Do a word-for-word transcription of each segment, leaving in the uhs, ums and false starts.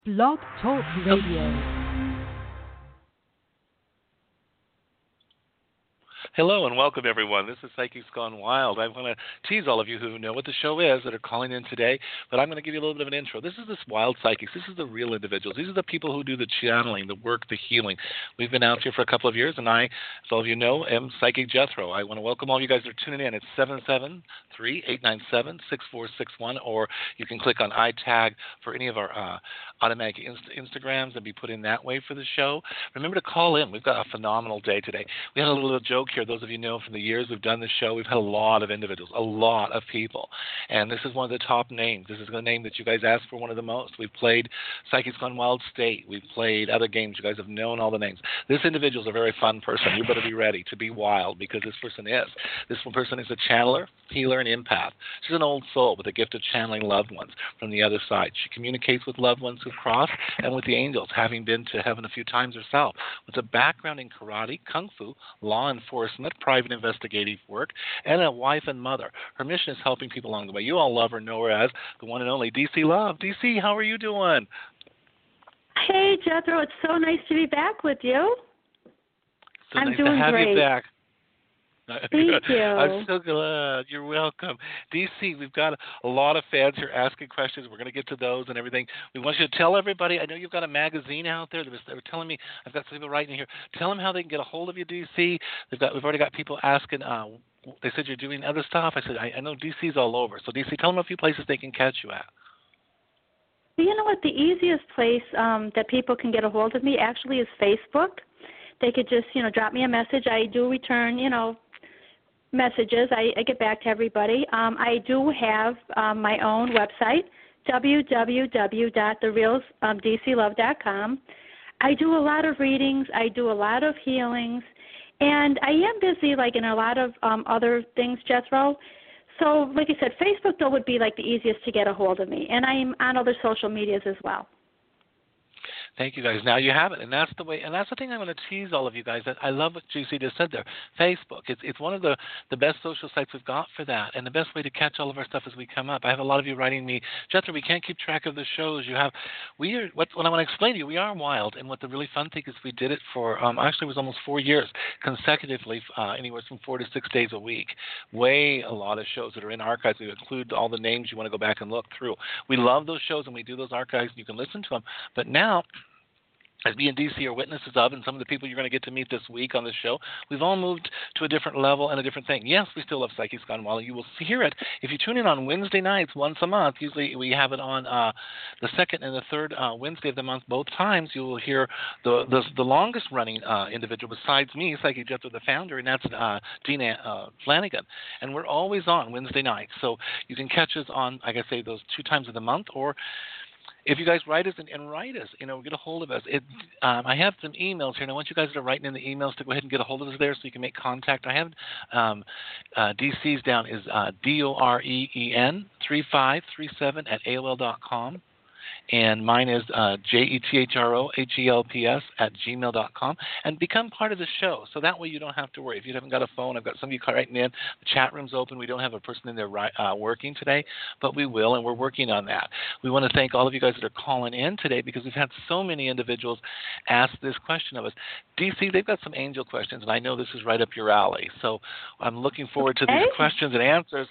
Blog Talk Radio. Hello and welcome, everyone. This is Psychics Gone Wild. I want to tease all of you who know what the show is that are calling in today, but I'm going to give you a little bit of an intro. This is this Wild Psychics. This is the real individuals. These are the people who do the channeling, the work, the healing. We've been out here for a couple of years, and I, as all of you know, am Psychic Jethro. I want to welcome all you guys that are tuning in. It's seven seven three, eight nine seven, six four six one, or you can click on iTag for any of our uh, automatic inst- Instagrams and be put in that way for the show. Remember to call in. We've got a phenomenal day today. We had a little joke here. Those of you know from the years we've done this show, we've had a lot of individuals, a lot of people. And this is one of the top names. This is the name that you guys asked for one of the most. We've played Psychics Gone Wild State. We've played other games. You guys have known all the names. This individual is a very fun person. You better be ready to be wild because this person is. This one person is a channeler, healer, and empath. She's an old soul with a gift of channeling loved ones from the other side. She communicates with loved ones who've crossed and with the angels, having been to heaven a few times herself. With a background in karate, kung fu, law enforcement, private investigative work, and a wife and mother. Her mission is helping people along the way. You all love her, know her as the one and only D C Love. D C, how are you doing? Hey, Jethro, it's so nice to be back with you. So I'm nice doing to have great. you back. Thank you. I'm so glad. You're welcome. D C, we've got a lot of fans here asking questions. We're going to get to those and everything. We want you to tell everybody, I know you've got a magazine out there. They were telling me, I've got some people writing here. Tell them how they can get a hold of you, D C. They've got, we've already got people asking, uh, they said you're doing other stuff. I said, I, I know D C's all over. So, D C, tell them a few places they can catch you at. You know what? The easiest place um, that people can get a hold of me actually is Facebook. They could just, you know, drop me a message. I do return, you know, messages. I, I get back to everybody. Um, I do have um, my own website, w w w dot the real d c love dot com. I do a lot of readings. I do a lot of healings. And I am busy, like, in a lot of um, other things, Jethro. So, like I said, Facebook, though, would be, like, the easiest to get a hold of me. And I'm on other social medias as well. Thank you, guys. Now you have it, and that's the way. And that's the thing I'm going to tease all of you guys. That I love what G C just said there. Facebook. It's it's one of the, the best social sites we've got for that, and the best way to catch all of our stuff as we come up. I have a lot of you writing me, Jethro, we can't keep track of the shows you have. We are what, what I want to explain to you. We are wild, and what the really fun thing is, we did it for um, actually it was almost four years consecutively, uh, anywhere from four to six days a week. Way a lot of shows that are in archives. We include all the names you want to go back and look through. We love those shows, and we do those archives. And you can listen to them, but now, as me and D C are witnesses of, and some of the people you're going to get to meet this week on the show, we've all moved to a different level and a different thing. Yes, we still have Psychics Gone Wild. You will hear it if you tune in on Wednesday nights once a month. Usually we have it on uh, the second and the third uh, Wednesday of the month. Both times you will hear the the, the longest running uh, individual besides me, Psychic Jethro, the founder, and that's uh, Dina uh, Flanagan. And we're always on Wednesday nights. So you can catch us on, like I say, those two times of the month, or if you guys write us and, and write us, you know, get a hold of us. It, um, I have some emails here, and I want you guys that are writing in the emails to go ahead and get a hold of us there so you can make contact. I have um, uh, D C's down is uh, D O R E E N three five three seven at A O L dot com. And mine is uh, J E T H R O H E L P S at gmail dot com. And become part of the show. So that way you don't have to worry. If you haven't got a phone, I've got some of you writing in. The chat room's open. We don't have a person in there uh, working today, but we will, and we're working on that. We want to thank all of you guys that are calling in today because we've had so many individuals ask this question of us. D C, they've got some angel questions, and I know this is right up your alley. So I'm looking forward to these Hey. questions and answers.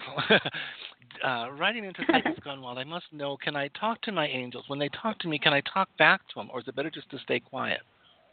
Uh, writing into Psychics Gone Wild, I must know, can I talk to my angels? When they talk to me, can I talk back to them, or is it better just to stay quiet?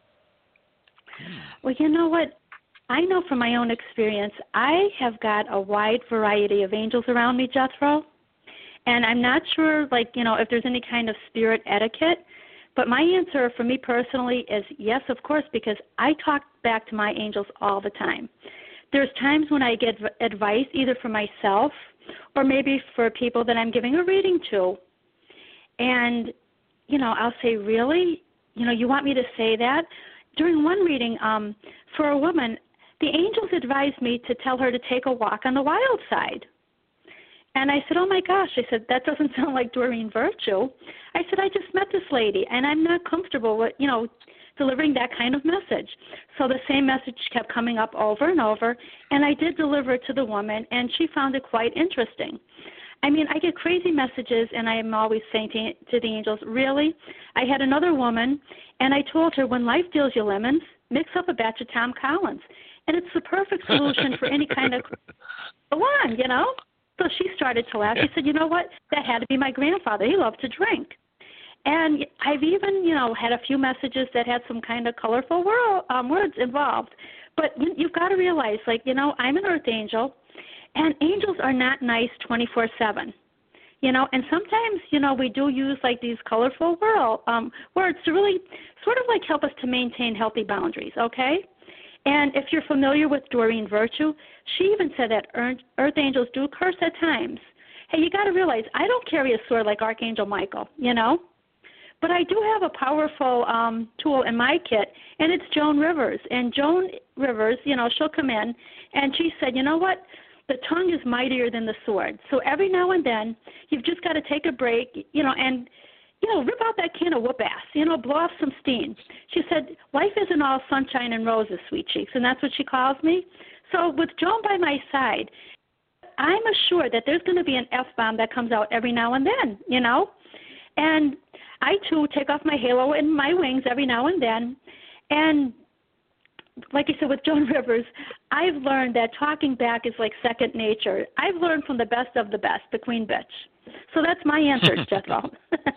Well, you know what? I know from my own experience, I have got a wide variety of angels around me, Jethro. And I'm not sure, like, you know, if there's any kind of spirit etiquette. But my answer for me personally is yes, of course, because I talk back to my angels all the time. There's times when I get advice either for myself or maybe for people that I'm giving a reading to. And, you know, I'll say, really? You know, you want me to say that? During one reading, um, for a woman, the angels advised me to tell her to take a walk on the wild side. And I said, oh, my gosh. I said, that doesn't sound like Doreen Virtue. I said, I just met this lady, and I'm not comfortable with, you know, delivering that kind of message. So the same message kept coming up over and over, and I did deliver it to the woman, and she found it quite interesting. I mean, I get crazy messages, and I am always saying to, to the angels, really? I had another woman, and I told her, when life deals you lemons, mix up a batch of Tom Collins. And it's the perfect solution for any kind of go on, you know? So she started to laugh. She said, you know what? That had to be my grandfather. He loved to drink. And I've even, you know, had a few messages that had some kind of colorful word, um, words involved. But you, you've got to realize, like, you know, I'm an earth angel, and angels are not nice twenty-four seven. You know, and sometimes, you know, we do use, like, these colorful world, um, words to really sort of, like, help us to maintain healthy boundaries, okay? And if you're familiar with Doreen Virtue, she even said that earth angels do curse at times. Hey, you got to realize, I don't carry a sword like Archangel Michael, you know? But I do have a powerful um, tool in my kit, and it's Joan Rivers. And Joan Rivers, you know, she'll come in, and she said, you know what? The tongue is mightier than the sword. So every now and then, you've just got to take a break, you know, and, you know, rip out that can of whoop ass, you know, blow off some steam. She said, life isn't all sunshine and roses, sweet cheeks, and that's what she calls me. So with Joan by my side, I'm assured that there's going to be an F-bomb that comes out every now and then, you know. And I, too, take off my halo and my wings every now and then. And like I said, with Joan Rivers, I've learned that talking back is like second nature. I've learned from the best of the best, the queen bitch. So that's my answer, Jethro.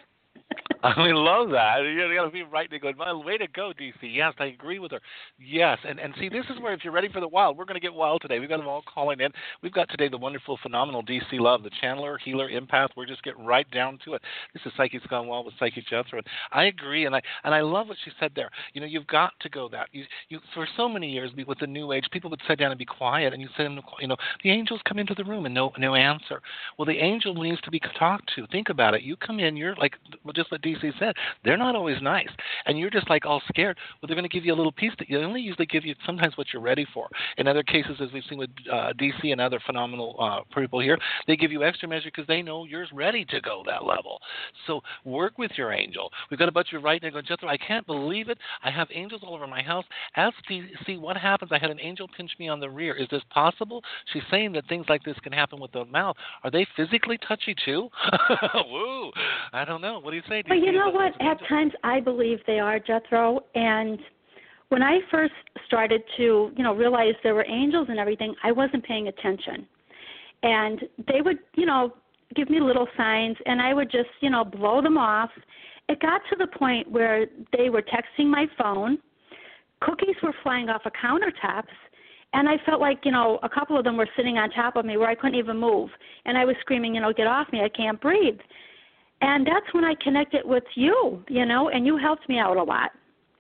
I love that. You got to be right to go. Way to go, D C. Yes, I agree with her. Yes, and and see, this is where if you're ready for the wild, we're going to get wild today. We've got them all calling in. We've got today the wonderful, phenomenal D C Love, the channeler, healer, empath. We're just getting right down to it. This is Psychics Gone Wild with Psychic Jethro. And I agree, and I and I love what she said there. You know, you've got to go that. You you for so many years with the New Age, people would sit down and be quiet, and you say, you know, the angels come into the room and no no answer. Well, the angel needs to be talked to. Think about it. You come in, you're like just what D C said. They're not always nice, and you're just like all scared. Well, they're going to give you a little piece that you only usually give you sometimes what you're ready for. In other cases, as we've seen with uh, D C and other phenomenal uh, people here, they give you extra measure because they know you're ready to go that level. So work with your angel. We've got a bunch of right now going, Jethro, I can't believe it. I have angels all over my house. Ask D C what happens. I had an angel pinch me on the rear. Is this possible? She's saying that things like this can happen with the mouth. Are they physically touchy too? Woo! I don't know. What do you say, D C? But you know what? At times I believe they are, Jethro. And when I first started to, you know, realize there were angels and everything, I wasn't paying attention. And they would, you know, give me little signs, and I would just, you know, blow them off. It got to the point where they were texting my phone. Cookies were flying off of countertops. And I felt like, you know, a couple of them were sitting on top of me where I couldn't even move. And I was screaming, you know, get off me, I can't breathe. And that's when I connected with you, you know, and you helped me out a lot.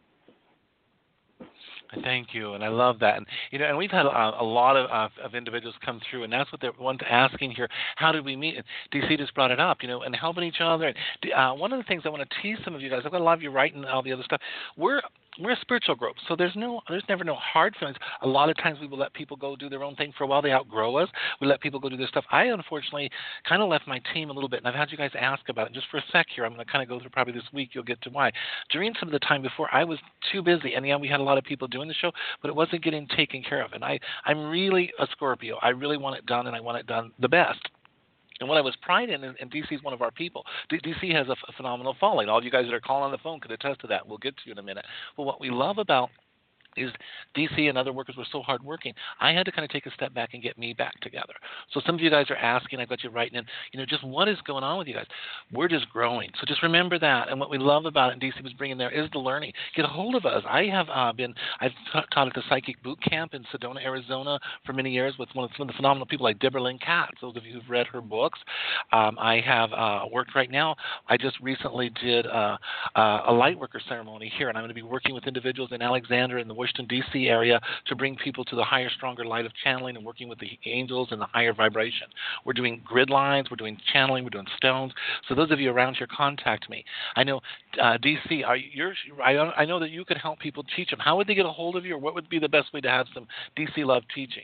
Thank you, and I love that. And you know, and we've had a, a lot of, uh, of individuals come through, and that's what they're one asking here. How did we meet? And D C just brought it up, you know, and helping each other. And uh, one of the things I want to tease some of you guys, I've got a lot of you writing all the other stuff. We're We're a spiritual group, so there's no, there's never no hard feelings. A lot of times we will let people go do their own thing for a while. They outgrow us. We let people go do their stuff. I unfortunately kind of left my team a little bit, and I've had you guys ask about it just for a sec here. I'm going to kind of go through probably this week. You'll get to why. During some of the time before, I was too busy, and yeah, we had a lot of people doing the show, but it wasn't getting taken care of. And I, I'm really a Scorpio. I really want it done, and I want it done the best. And what I was pride in, and D C is one of our people. D C has a, a phenomenal following. All you guys that are calling on the phone could attest to that. We'll get to you in a minute. But what we love about is D C and other workers were so hardworking. I had to kind of take a step back and get me back together. So some of you guys are asking, I got you writing in, you know, just what is going on with you guys? We're just growing. So just remember that. And what we love about it, and D C was bringing there, is the learning. Get a hold of us. I have uh, been, I've t- taught at the Psychic Boot Camp in Sedona, Arizona for many years with one of, some of the phenomenal people like Deborah Lynn Katz, those of you who've read her books. Um, I have uh, worked right now. I just recently did uh, uh, a light worker ceremony here, and I'm going to be working with individuals in Alexander and the Washington, D C area to bring people to the higher, stronger light of channeling and working with the angels and the higher vibration. We're doing grid lines, we're doing channeling, we're doing stones. So those of you around here, contact me. I know, uh, D C, are you, I, I know that you could help people teach them. How would they get a hold of you, or what would be the best way to have some D C love teaching?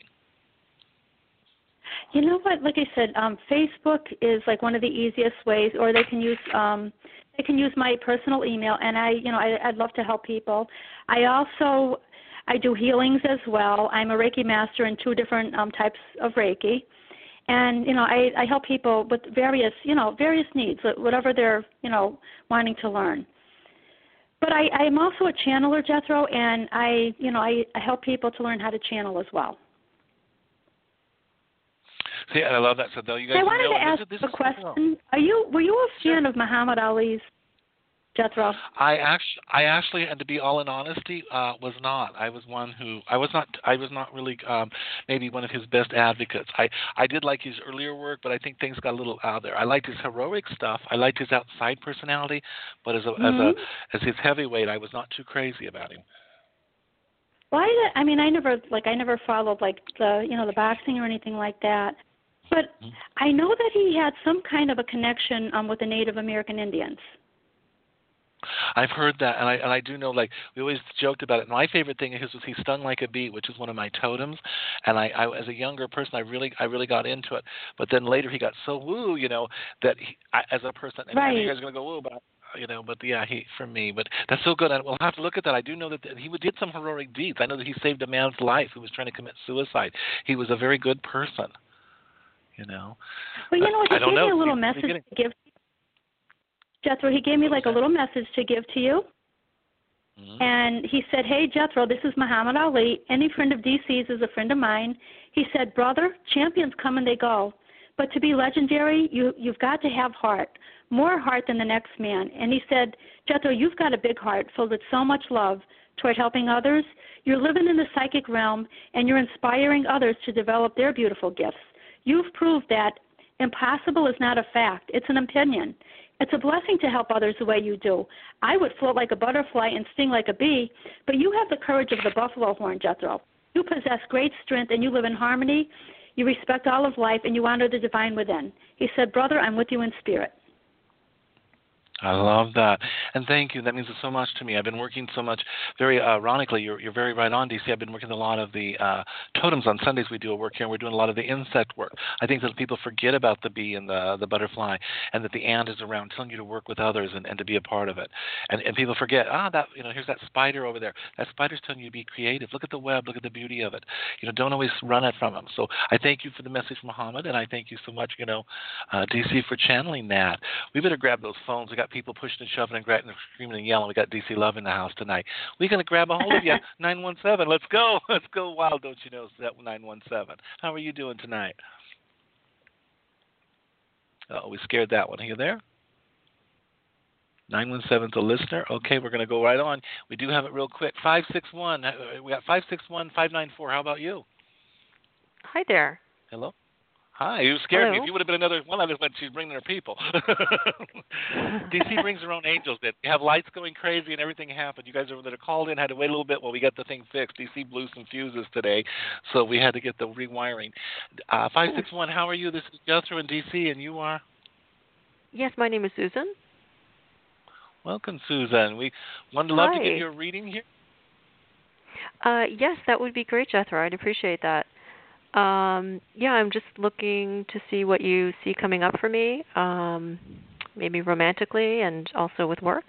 You know what? Like I said, um, Facebook is like one of the easiest ways, or they can use um, they can use my personal email, and I, you know, I, I'd love to help people. I also I do healings as well. I'm a Reiki master in two different um, types of Reiki. And, you know, I, I help people with various, you know, various needs, whatever they're, you know, wanting to learn. But I, I'm also a channeler, Jethro, and I, you know, I, I help people to learn how to channel as well. See, I love that. So, though, you guys I wanted know, to ask this, this a is question. Are you, were you a fan Sure. of Muhammad Ali's, Jethro? I actually, I actually, and to be all in honesty, uh, was not. I was one who I was not. I was not really um, maybe one of his best advocates. I, I did like his earlier work, but I think things got a little out there. I liked his heroic stuff. I liked his outside personality, but as a Mm-hmm. as a as his heavyweight, I was not too crazy about him. Well, I, I mean, I never like I never followed like the you know the boxing or anything like that. But Mm-hmm. I know that he had some kind of a connection um, with the Native American Indians. I've heard that, and I and I do know. Like we always joked about it. My favorite thing of his was he stung like a bee, which is one of my totems. And I, I as a younger person, I really, I really got into it. But then later, he got so woo, you know, that he, I, as a person, and Right. you guys are gonna go woo, but you know, but yeah, he for me. But that's so good. And we'll have to look at that. I do know that he did some heroic deeds. I know that he saved a man's life who was trying to commit suicide. He was a very good person. You know. Well, you know what? He I don't gave know. me a little He- message beginning. to give. Jethro, he gave me like a little message to give to you. Mm-hmm. And he said, hey, Jethro, this is Muhammad Ali. Any friend of D C's is a friend of mine. He said, brother, champions come and they go. But to be legendary, you, you've got to have heart, more heart than the next man. And he said, Jethro, you've got a big heart filled with so much love toward helping others. You're living in the psychic realm, and you're inspiring others to develop their beautiful gifts. You've proved that impossible is not a fact. It's an opinion. It's a blessing to help others the way you do. I would float like a butterfly and sting like a bee, but you have the courage of the buffalo horn, Jethro. You possess great strength, and you live in harmony. You respect all of life, and you honor the divine within. He said, brother, I'm with you in spirit. I love that, and thank you. That means so much to me. I've been working so much. Very ironically, you're you're very right on, D C. I've been working a lot of the uh, totems on Sundays. We do a work here, and we're doing a lot of the insect work. I think that people forget about the bee and the the butterfly, and that the ant is around telling you to work with others and, and to be a part of it. And and people forget, ah, that you know, here's that spider over there. That spider's telling you to be creative. Look at the web. Look at the beauty of it. You know, don't always run it from them. So I thank you for the message, Muhammad, and I thank you so much, you know, uh, D C, for channeling that. We better grab those phones. We got people pushing and shoving and grabbing and screaming and yelling. We got D C Love in the house tonight. We're going to grab a hold of you. nine one seven. Let's go. Let's go wild, don't you know, nine one seven. How are you doing tonight? Oh, we scared that one. Are you there? nine one seven is a listener. Okay, we're going to go right on. We do have it real quick. five six one. We got five six one, five nine four. How about you? Hi there. Hello? Hi, you scared Hello. me. If you would have been another one, I just went, she's bringing her people. D C brings her own angels. That have lights going crazy and everything happened. You guys over there called in, had to wait a little bit while we got the thing fixed. D C blew some fuses today, so we had to get the rewiring. Uh, five six one, how are you? This is Jethro in D C, and you are? Yes, my name is Susan. Welcome, Susan. We would love Hi. to get your reading here. Uh, yes, that would be great, Jethro. I'd appreciate that. Um, yeah, I'm just looking to see what you see coming up for me, um, maybe romantically and also with work.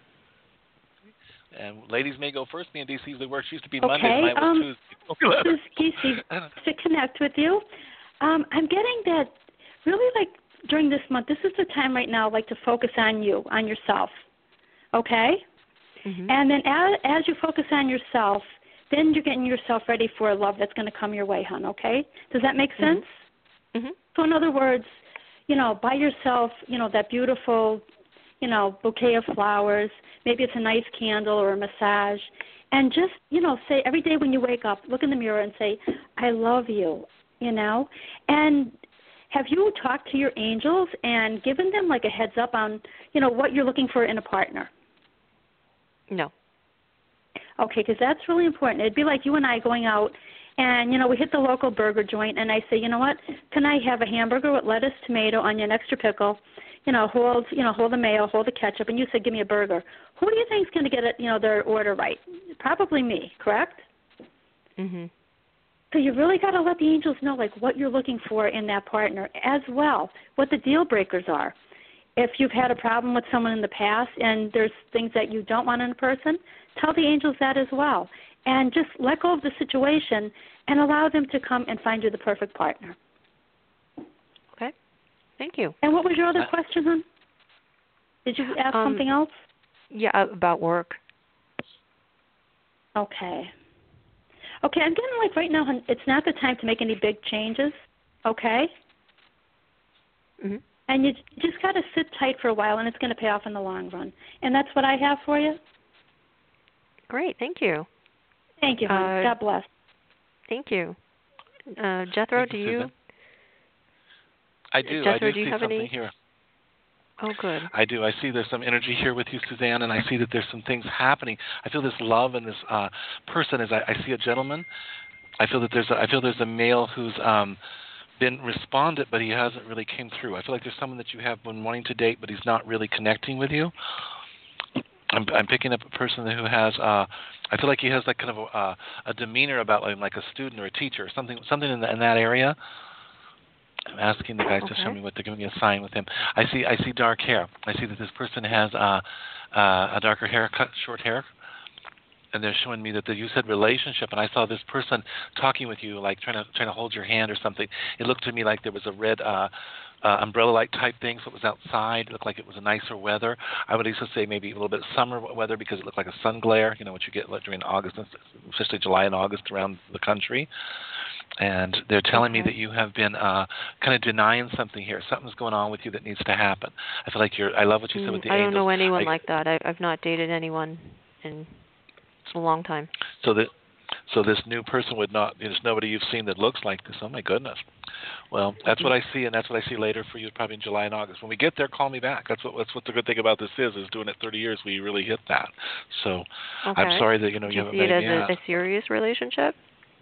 And ladies may go first. Me and D C usually work. She used to be Okay, Monday, and I was um, Tuesday. This is D C to connect with you. Um, I'm getting that really like during this month, this is the time right now like to focus on you, on yourself, okay? Mm-hmm. And then as, as you focus on yourself, then you're getting yourself ready for a love that's going to come your way, hon, okay? Does that make sense? Mm-hmm. So in other words, you know, buy yourself, you know, that beautiful, you know, bouquet of flowers. Maybe it's a nice candle or a massage. And just, you know, say every day when you wake up, look in the mirror and say, I love you, you know? And have you talked to your angels and given them like a heads up on, you know, what you're looking for in a partner? No. Okay, because that's really important. It'd be like you and I going out and, you know, we hit the local burger joint and I say, you know what, can I have a hamburger with lettuce, tomato, onion, extra pickle, you know, hold, you know, hold the mayo, hold the ketchup, and you said, give me a burger. Who do you think is going to get it, you know, their order right? Probably me, correct? Mm-hmm. So you really got to let the angels know, like, what you're looking for in that partner as well, what the deal breakers are. If you've had a problem with someone in the past and there's things that you don't want in a person, tell the angels that as well. And just let go of the situation and allow them to come and find you the perfect partner. Thank you. And what was your other Uh, question, hon? Did you ask Um, something else? Yeah, about work. Okay. Okay, I'm getting like right now, hon, it's not the time to make any big changes, okay? Mm-hmm. And you just got to sit tight for a while, and it's going to pay off in the long run. And that's what I have for you. Great, thank you. Thank you, hon. Uh, God bless. Thank you. Uh, Jethro, Thank do you, you? Susan. I do. Jethro, I do, do you see have something any? here. Oh, good. I do. I see there's some energy here with you, Suzanne, and I see that there's some things happening. I feel this love and this uh, person as I, I see a gentleman. I feel that there's a, I feel there's a male who's um, been responded, but he hasn't really came through. I feel like there's someone that you have been wanting to date, but he's not really connecting with you. I'm, I'm picking up a person who has. Uh, I feel like he has like kind of a, uh, a demeanor about like, like a student or a teacher, or something, something in, the, in that area. I'm asking the guys Okay. to show me what they're giving me a sign with him. I see I see dark hair. I see that this person has uh, uh, a darker haircut, short hair, and they're showing me that the, you said relationship, and I saw this person talking with you, like trying to trying to hold your hand or something. It looked to me like there was a red uh, uh, umbrella-like type thing, so it was outside. It looked like it was a nicer weather. I would also say maybe a little bit of summer weather because it looked like a sun glare, you know, what you get during August, especially July and August around the country. And they're telling Okay. me that you have been uh, kind of denying something here. Something's going on with you that needs to happen. I feel like you're. I love what you said with the I don't angels. know anyone I, like that. I, I've not dated anyone in a long time. So that, so this new person would not. There's nobody you've seen that looks like this. Oh my goodness. Well, that's what I see, and that's what I see later for you, probably in July and August. When we get there, call me back. That's what. That's what the good thing about this is. Is doing it thirty years, we really hit that. So, Okay. I'm sorry that you know Do you you haven't see it made as me a, ask. a serious relationship?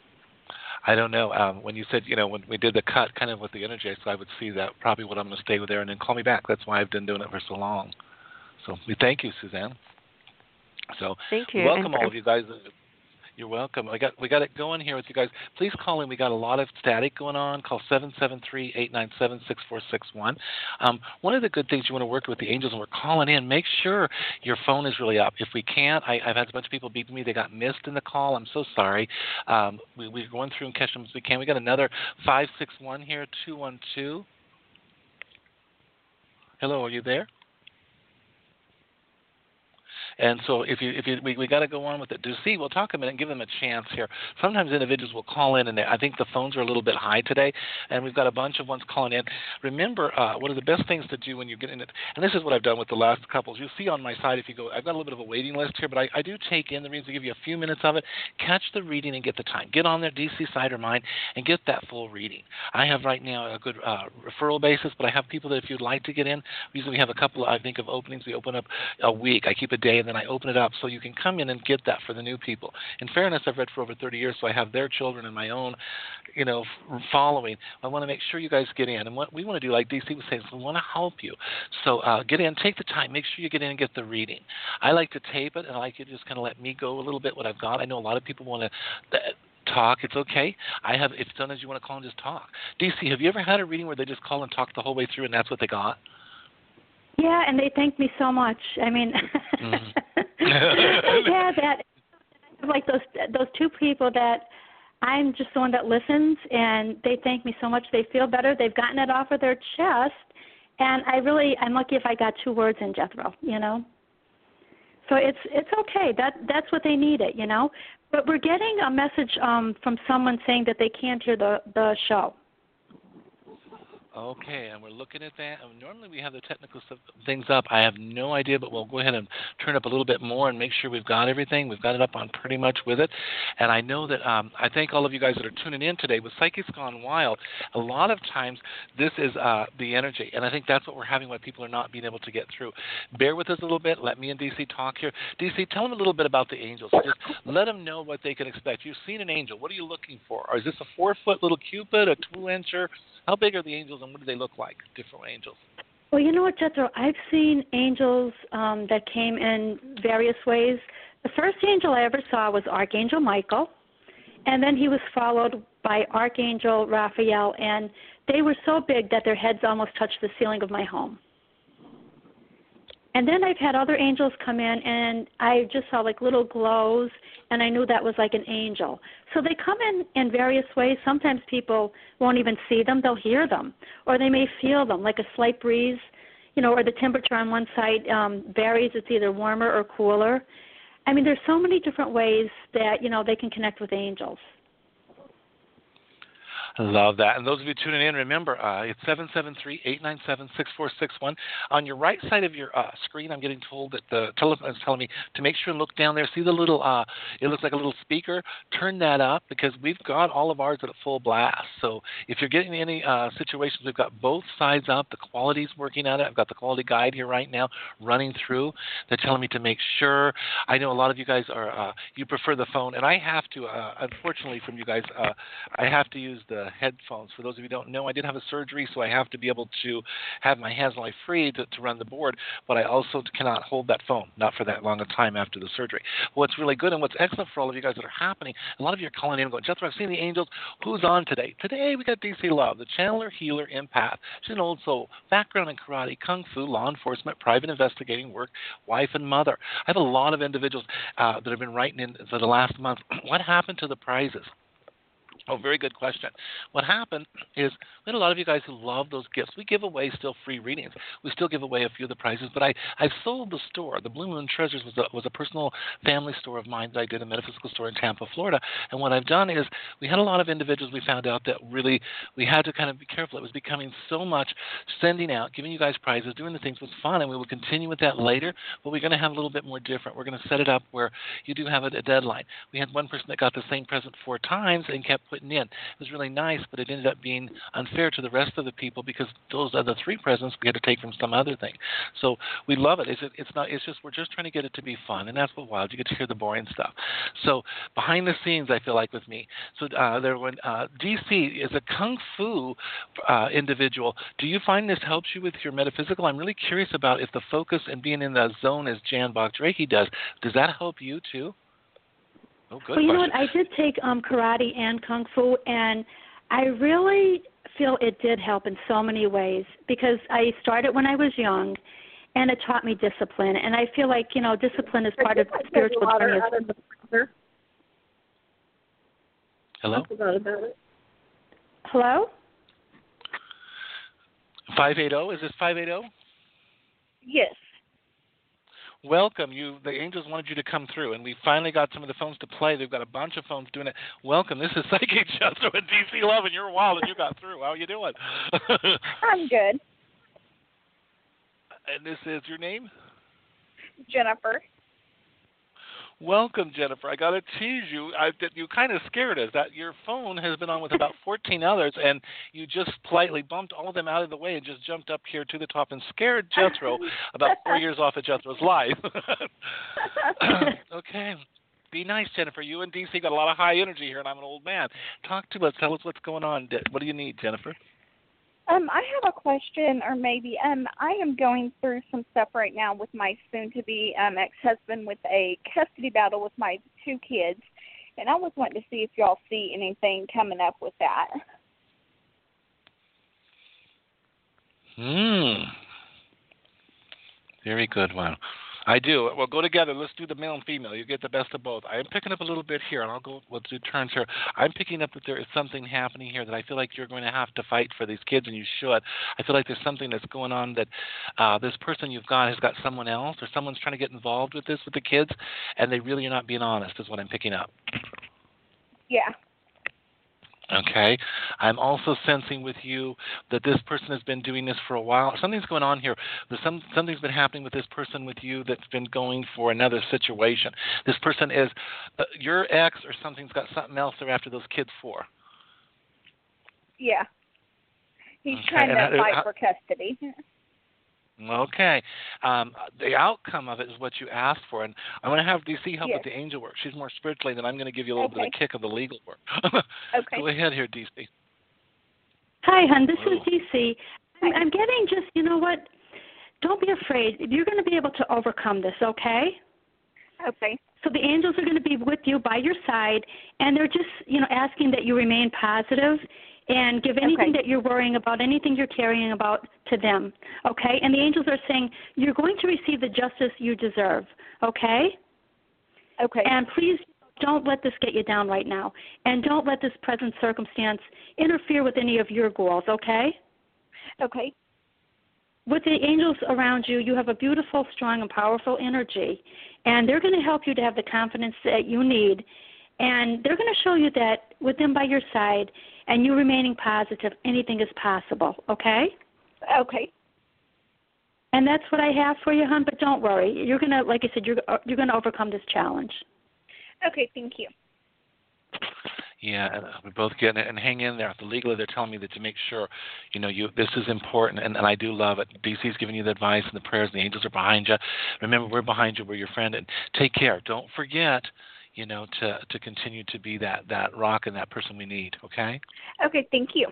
I don't know. Um, when you said, you know, when we did the cut, kind of with the energy, so I would see that probably what I'm going to stay with there, and then call me back. That's why I've been doing it for so long. So we thank you, Suzanne. So Thank you. welcome And all of you guys. You're welcome. I got we got it going here with you guys. Please call in. We got a lot of static going on. Call seven seven three, eight nine seven, six four six one. Um, one of the good things you want to work with the angels when we're calling in, make sure your phone is really up. If we can't, I, I've had a bunch of people beat me. They got missed in the call. I'm so sorry. Um, we, we're going through and catch them as we can. We got another five six one here, two one two. Hello, are you there? And so if you if you we, we got to go on with it. Do see, we'll talk a minute and give them a chance here. Sometimes individuals will call in, and they, I think the phones are a little bit high today, and we've got a bunch of ones calling in. Remember, uh, one of the best things to do when you're getting it, and this is what I've done with the last couples. You'll see on my side if you go, I've got a little bit of a waiting list here, but I, I do take in the readings to give you a few minutes of it. Catch the reading and get the time. Get on there, D C side or mine, and get that full reading. I have right now a good uh, referral basis, but I have people that if you'd like to get in, usually we have a couple, I think, of openings. We open up a week. I keep a day, and then I open it up so you can come in and get that for the new people. In fairness, I've read for over thirty years, so I have their children and my own, you know, following. I want to make sure you guys get in. And what we want to do, like D C was saying, is we want to help you. So uh, get in, take the time, make sure you get in and get the reading. I like to tape it, and I like you to just kind of let me go a little bit what I've got. I know a lot of people want to uh, talk. It's okay. I have, if sometimes you want to call and just talk. D C, have you ever had a reading where they just call and talk the whole way through and that's what they got? Yeah, and they thank me so much. I mean, Mm-hmm. yeah, that like those those two people that I'm just the one that listens, and they thank me so much. They feel better. They've gotten it off of their chest, and I really I'm lucky if I got two words in, Jethro. You know. So it's it's okay. That that's what they needed. You know. But we're getting a message um, from someone saying that they can't hear the the show. Okay, and we're looking at that. And normally we have the technical stuff, things up. I have no idea, but we'll go ahead and turn up a little bit more and make sure we've got everything. We've got it up on pretty much with it. And I know that um, I thank all of you guys that are tuning in today. With Psychics Gone Wild, a lot of times this is uh, the energy, and I think that's what we're having why people are not being able to get through. Bear with us a little bit. Let me and D C talk here. D C, tell them a little bit about the angels. Just let them know what they can expect. You've seen an angel. What are you looking for? Or is this a four-foot little cupid, a two-incher? How big are the angels, and what do they look like, different angels? Well, you know what, Jethro? I've seen angels um, that came in various ways. The first angel I ever saw was Archangel Michael, and then he was followed by Archangel Raphael, and they were so big that their heads almost touched the ceiling of my home. And then I've had other angels come in, and I just saw like little glows, and I knew that was like an angel. So they come in in various ways. Sometimes people won't even see them. They'll hear them, or they may feel them, like a slight breeze, you know, or the temperature on one side um, varies. It's either warmer or cooler. I mean, there's so many different ways that, you know, they can connect with angels. I love that. And those of you tuning in, remember, uh, it's seven seven three, eight nine seven, six four six one. On your right side of your uh, screen, I'm getting told that the telephone is telling me to make sure and look down there. See the little, uh, it looks like a little speaker. Turn that up because we've got all of ours at full blast. So if you're getting any uh, situations, we've got both sides up. The quality's working at it. I've got the quality guide here right now running through. They're telling me to make sure. I know a lot of you guys are, uh, you prefer the phone, and I have to, uh, unfortunately from you guys, uh, I have to use the headphones. For those of you who don't know, I did have a surgery, so I have to be able to have my hands only free to, to run the board, but I also cannot hold that phone, not for that long a time after the surgery. What's really good and what's excellent for all of you guys that are happening, a lot of you are calling in and going, Jethro, I've seen the angels. Who's on today? Today we got D C Love, the channeler, healer, empath. She's an old soul. Background in karate, kung fu, law enforcement, private investigating work, wife and mother. I have a lot of individuals uh, that have been writing in for the last month. What happened to the prizes? Oh, very good question. What happened is we had a lot of you guys who love those gifts. We give away still free readings. We still give away a few of the prizes, but I, I've sold the store. The Blue Moon Treasures was a, was a personal family store of mine that I did, a metaphysical store in Tampa, Florida. And what I've done is we had a lot of individuals we found out that really we had to kind of be careful. It was becoming so much sending out, giving you guys prizes, doing the things was fun, and we will continue with that later, but we're going to have a little bit more different. We're going to set it up where you do have a, a deadline. We had one person that got the same present four times and kept putting in. It was really nice, but it ended up being unfair to the rest of the people because those other three presents we had to take from some other thing. So we love it. It's, it's not. It's just we're just trying to get it to be fun, and that's what Wild. You get to hear the boring stuff. So behind the scenes, I feel like with me. So uh, there went uh, D C is a kung fu uh, individual. Do you find this helps you with your metaphysical? I'm really curious about if the focus and being in the zone as Jan Bach-Drake does. Does that help you too? Oh, good well, you question. know what? I did take um, karate and kung fu, and I really feel it did help in so many ways because I started when I was young, and it taught me discipline. And I feel like, you know, discipline is part of the spiritual journey. Hello? Hello? five eighty, is this five eighty? Yes. Welcome. You. The angels wanted you to come through, and we finally got some of the phones to play. They've got a bunch of phones doing it. Welcome. This is Psychic Jethro and D C Love, and you're wild, and you got through. How are you doing? I'm good. And this is your name? Jennifer. Welcome, Jennifer. I got to tease you. I, that you kind of scared us. That your phone has been on with about fourteen others, and you just politely bumped all of them out of the way and just jumped up here to the top and scared Jethro about four years off of Jethro's life. Okay. Be nice, Jennifer. You and D C got a lot of high energy here, and I'm an old man. Talk to us. Tell us what's going on. What do you need, Jennifer? Um, I have a question, or maybe um, I am going through some stuff right now with my soon-to-be um, ex-husband with a custody battle with my two kids, and I was wanting to see if y'all see anything coming up with that. Hmm. Very good one. I do. Well, go together. Let's do the male and female. You get the best of both. I'm picking up a little bit here, and I'll go. We'll do turns here. I'm picking up that there is something happening here that I feel like you're going to have to fight for these kids, and you should. I feel like there's something that's going on that uh, this person you've got has got someone else, or someone's trying to get involved with this with the kids, and they really are not being honest, is what I'm picking up. Yeah. Okay. I'm also sensing with you that this person has been doing this for a while. Something's going on here. There's some, something's been happening with this person with you that's been going for another situation. This person is uh, your ex, or something's got something else they're after those kids for. Yeah. He's Okay. trying to And fight how, for custody. Okay. Um, the outcome of it is what you asked for, and I'm going to have D C help yes. with the angel work. She's more spiritually than I'm going to give you a little okay. bit of kick of the legal work. Okay. Go ahead here, D C. Hi, hon. This Hello. is D C. I'm, I'm getting just, you know what? Don't be afraid. You're going to be able to overcome this, okay? Okay. So the angels are going to be with you by your side, and they're just, you know, asking that you remain positive and give anything Okay. that you're worrying about, anything you're carrying about to them, okay? And the angels are saying you're going to receive the justice you deserve, okay? Okay. And please don't let this get you down right now, and don't let this present circumstance interfere with any of your goals, okay? Okay. With the angels around you, you have a beautiful, strong, and powerful energy, and they're going to help you to have the confidence that you need, and they're going to show you that with them by your side and you remaining positive, anything is possible, okay? Okay. And that's what I have for you, hon, but don't worry. You're going to, like I said, you're, you're going to overcome this challenge. Okay, thank you. Yeah, and we both get it, and hang in there. The legally, they're telling me that to make sure, you know, you this is important, and, and I do love it. D C's giving you the advice and the prayers, and the angels are behind you. Remember, we're behind you. We're your friend, and take care. Don't forget, you know, to to continue to be that that rock and that person we need. Okay. Okay, thank you.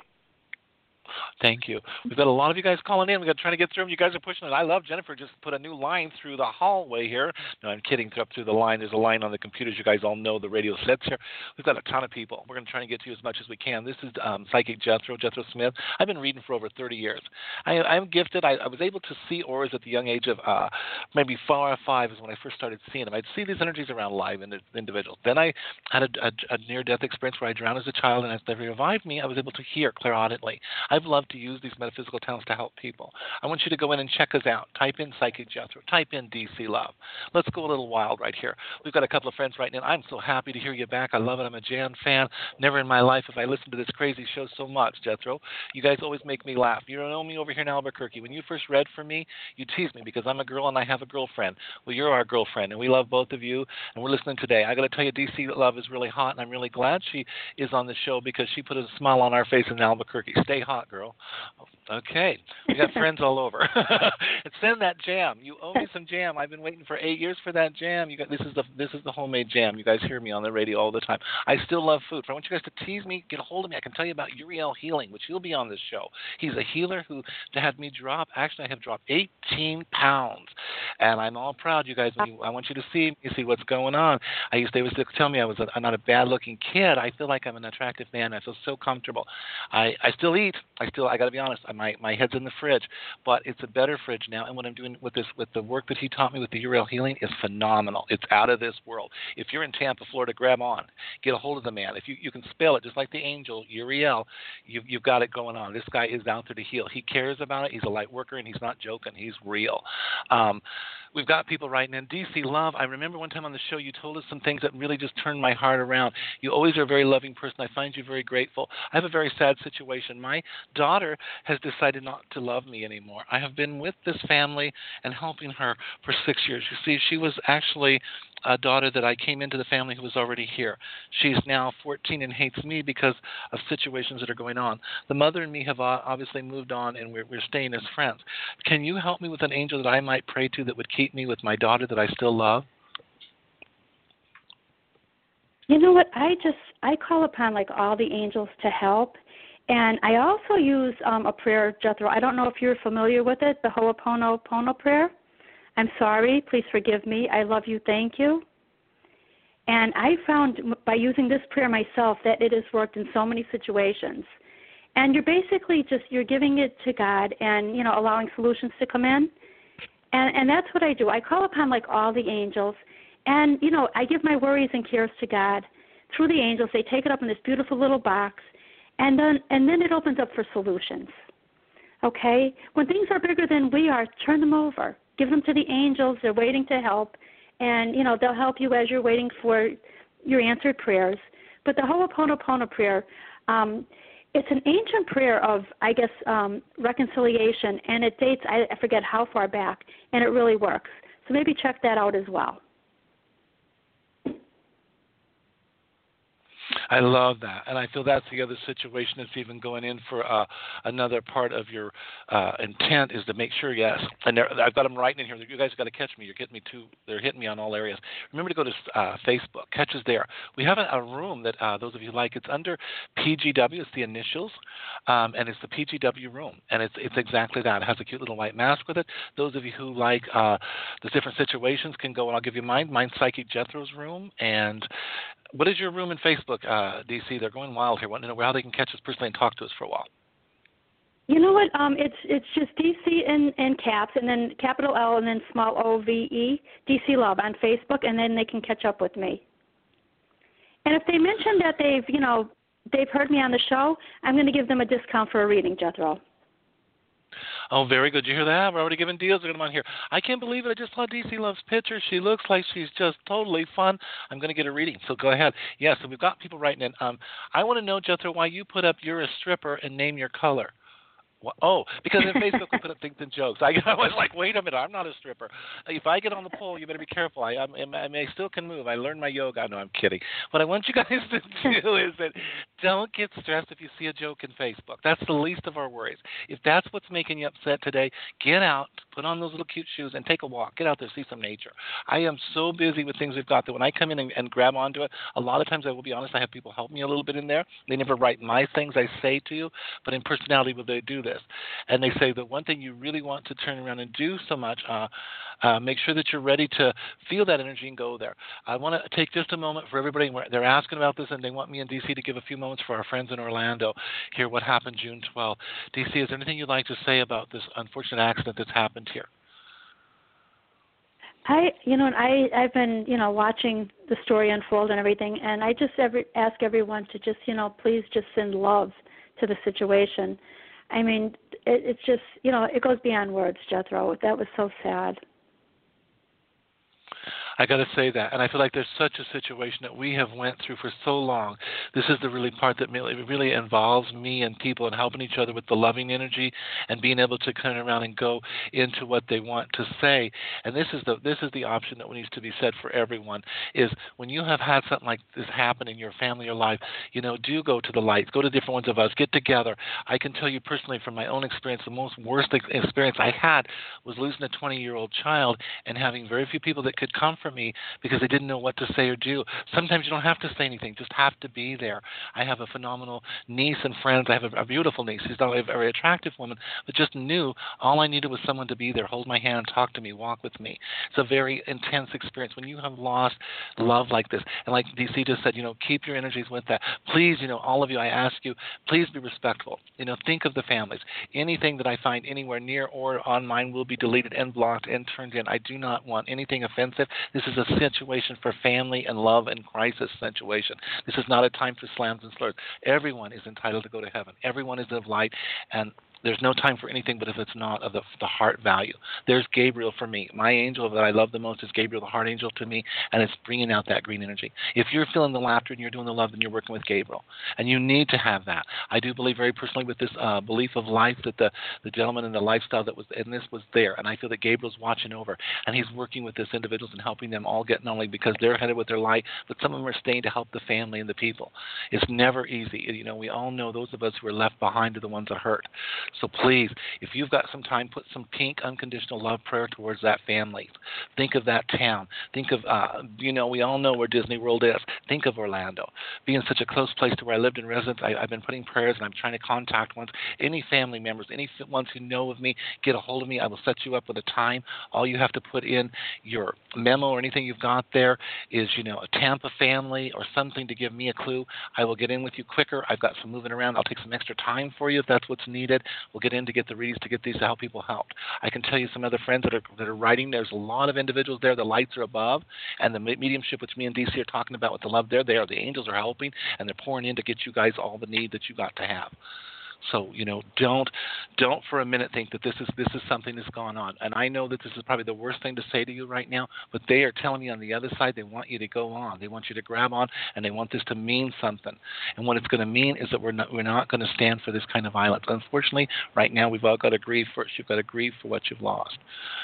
Thank you. We've got a lot of you guys calling in. We've got trying to get through them. You guys are pushing it. I love Jennifer just put a new line through the hallway here. No, I'm kidding. Up through the line. There's a line on the computers. You guys all know the radio sets here. We've got a ton of people. We're going to try and get to you as much as we can. This is um, Psychic Jethro, Jethro Smith. I've been reading for over thirty years. I, I'm gifted. I, I was able to see auras at the young age of uh, maybe four or five is when I first started seeing them. I'd see these energies around live individuals. Then I had a, a, a near-death experience where I drowned as a child, and as they revived me, I was able to hear clairaudibly. I've loved to use these metaphysical talents to help people. I want you to go in and check us out. Type in Psychic Jethro. Type in D C Love. Let's go a little wild right here. We've got a couple of friends right now. I'm so happy to hear you back. I love it. I'm a Jan fan. Never in my life have I listened to this crazy show so much, Jethro. You guys always make me laugh. You know me over here in Albuquerque. When you first read for me, you teased me because I'm a girl and I have a girlfriend. Well, you're our girlfriend, and we love both of you, and we're listening today. I got to tell you, D C Love is really hot, and I'm really glad she is on the show because she put a smile on our face in Albuquerque. Stay hot, girl. Okay. We got friends all over. And send that jam. You owe me some jam. I've been waiting for eight years for that jam. You got this is the this is the homemade jam. You guys hear me on the radio all the time. I still love food. I want you guys to tease me, get a hold of me. I can tell you about Uriel Healing, which he'll be on this show. He's a healer who had me drop. Actually, I have dropped eighteen pounds, and I'm all proud. You guys, when you, I want you to see me, see what's going on. I used they was to tell me I was a, I'm not a bad-looking kid. I feel like I'm an attractive man. I feel so comfortable. I, I still eat. I still I got to be honest. My my head's in the fridge, but it's a better fridge now. And what I'm doing with this, with the work that he taught me with the Uriel Healing, is phenomenal. It's out of this world. If you're in Tampa, Florida, grab on, get a hold of the man. If you, you can spell it just like the angel Uriel, you've you've got it going on. This guy is out there to heal. He cares about it. He's a light worker, and he's not joking. He's real. Um, we've got people writing in. D C Love, I remember one time on the show you told us some things that really just turned my heart around. You always are a very loving person. I find you very grateful. I have a very sad situation. My daughter has decided not to love me anymore. I have been with this family and helping her for six years. You see, she was actually a daughter that I came into the family who was already here. She's now fourteen and hates me because of situations that are going on. The mother and me have obviously moved on, and we're, we're staying as friends. Can you help me with an angel that I might pray to that would keep me with my daughter that I still love? You know what? I just, I call upon like all the angels to help. And I also use um, a prayer, Jethro. I don't know if you're familiar with it, the Ho'oponopono prayer. I'm sorry. Please forgive me. I love you. Thank you. And I found by using this prayer myself that it has worked in so many situations. And you're basically just, you're giving it to God and, you know, allowing solutions to come in. And, and that's what I do. I call upon like all the angels. And, you know, I give my worries and cares to God through the angels. They take it up in this beautiful little box. And then and then it opens up for solutions, okay? When things are bigger than we are, turn them over. Give them to the angels. They're waiting to help. And, you know, they'll help you as you're waiting for your answered prayers. But the Ho'oponopono prayer, um, it's an ancient prayer of, I guess, um, reconciliation, and it dates, I, I forget how far back, and it really works. So maybe check that out as well. I love that, and I feel that's the other situation that's even going in for uh, another part of your uh, intent is to make sure, yes, and I've got them writing in here. You guys got to catch me. You're getting me too. They're hitting me on all areas. Remember to go to uh, Facebook. Catch us there. We have a, a room that uh, those of you like. It's under P G W. It's the initials, um, and it's the P G W room, and it's it's exactly that. It has a cute little white mask with it. Those of you who like uh, the different situations can go, and I'll give you mine. Mine's Psychic Jethro's room, and What is your room in Facebook, uh, D C? They're going wild here. Want to know how they can catch us personally and talk to us for a while. You know what? Um, it's it's just D C in, in caps, and then capital L, and then small O V E, D C Love on Facebook, and then they can catch up with me. And if they mention that they've, you know, they've heard me on the show, I'm going to give them a discount for a reading, Jethro. Oh, very good. You hear that? We're already giving deals. We're going to on here. I can't believe it. I just saw D C Love's picture. She looks like she's just totally fun. I'm going to get a reading. So go ahead. Yeah, so we've got people writing in. Um, I want to know, Jethro, why you put up you're a stripper and name your color. Well, oh, because in Facebook we put up things and jokes. I, I was like, wait a minute, I'm not a stripper. If I get on the pole, you better be careful. I, I, I, I still can move. I learned my yoga. No, I'm kidding. What I want you guys to do is that don't get stressed if you see a joke in Facebook. That's the least of our worries. If that's what's making you upset today, get out, put on those little cute shoes, and take a walk. Get out there, see some nature. I am so busy with things we've got that when I come in and, and grab onto it, a lot of times I will be honest, I have people help me a little bit in there. They never write my things I say to you, but in personality will they do this. And they say that one thing you really want to turn around and do so much, uh, uh, make sure that you're ready to feel that energy and go there. I want to take just a moment for everybody. They're asking about this, and they want me in D C to give a few moments for our friends in Orlando, hear what happened June twelfth. D C, is there anything you'd like to say about this unfortunate accident that's happened here? I, you know, I, I've been, you know, watching the story unfold and everything, and I just every, ask everyone to just, you know, please just send love to the situation. I mean, it, it's just, you know, it goes beyond words, Jethro. That was so sad. I got to say that, and I feel like there's such a situation that we have went through for so long. This is the really part that really, really involves me and people and helping each other with the loving energy and being able to turn around and go into what they want to say. And this is the this is the option that needs to be said for everyone. Is when you have had something like this happen in your family or life, you know, do go to the lights, go to different ones of us, get together. I can tell you personally from my own experience, the most worst experience I had was losing a twenty-year-old child and having very few people that could comfort me because they didn't know what to say or do. Sometimes you don't have to say anything, just have to be there. I have a phenomenal niece and friends. I have a, a beautiful niece. She's not a very attractive woman, but just knew all I needed was someone to be there, hold my hand, talk to me, walk with me. It's a very intense experience when you have lost love like this. And like D C just said, you know, keep your energies with that. Please, you know, all of you, I ask you, please be respectful. You know, think of the families. Anything that I find anywhere near or on mine will be deleted and blocked and turned in. I do not want anything offensive. This is a situation for family and love and crisis situation. This is not a time for slams and slurs. Everyone is entitled to go to heaven. Everyone is of light, and there's no time for anything but if it's not of the, the heart value. There's Gabriel for me. My angel that I love the most is Gabriel, the heart angel to me, and it's bringing out that green energy. If you're feeling the laughter and you're doing the love, then you're working with Gabriel, and you need to have that. I do believe very personally with this uh, belief of life that the, the gentleman and the lifestyle that was in this was there, and I feel that Gabriel's watching over, and he's working with these individuals and helping them all get not only because they're headed with their light, but some of them are staying to help the family and the people. It's never easy. You know, we all know those of us who are left behind are the ones that hurt. So please, if you've got some time, put some pink unconditional love prayer towards that family. Think of that town. Think of, uh, you know, we all know where Disney World is. Think of Orlando. Being such a close place to where I lived in residence, I, I've been putting prayers, and I'm trying to contact ones. Any family members, any ones who know of me, get a hold of me. I will set you up with a time. All you have to put in your memo or anything you've got there is, you know, a Tampa family or something to give me a clue. I will get in with you quicker. I've got some moving around. I'll take some extra time for you if that's what's needed. We'll get in to get the reads to get these to help people helped. I can tell you some other friends that are that are writing. There's a lot of individuals there. The lights are above, and the mediumship, which me and D C are talking about with the love there, they are. The angels are helping, and they're pouring in to get you guys all the need that you got to have. So, you know, don't don't for a minute think that this is this is something that's gone on. And I know that this is probably the worst thing to say to you right now, but they are telling me on the other side they want you to go on. They want you to grab on, and they want this to mean something. And what it's going to mean is that we're not we're not going to stand for this kind of violence. Unfortunately, right now we've all got to grieve first. You've got to grieve for what you've lost.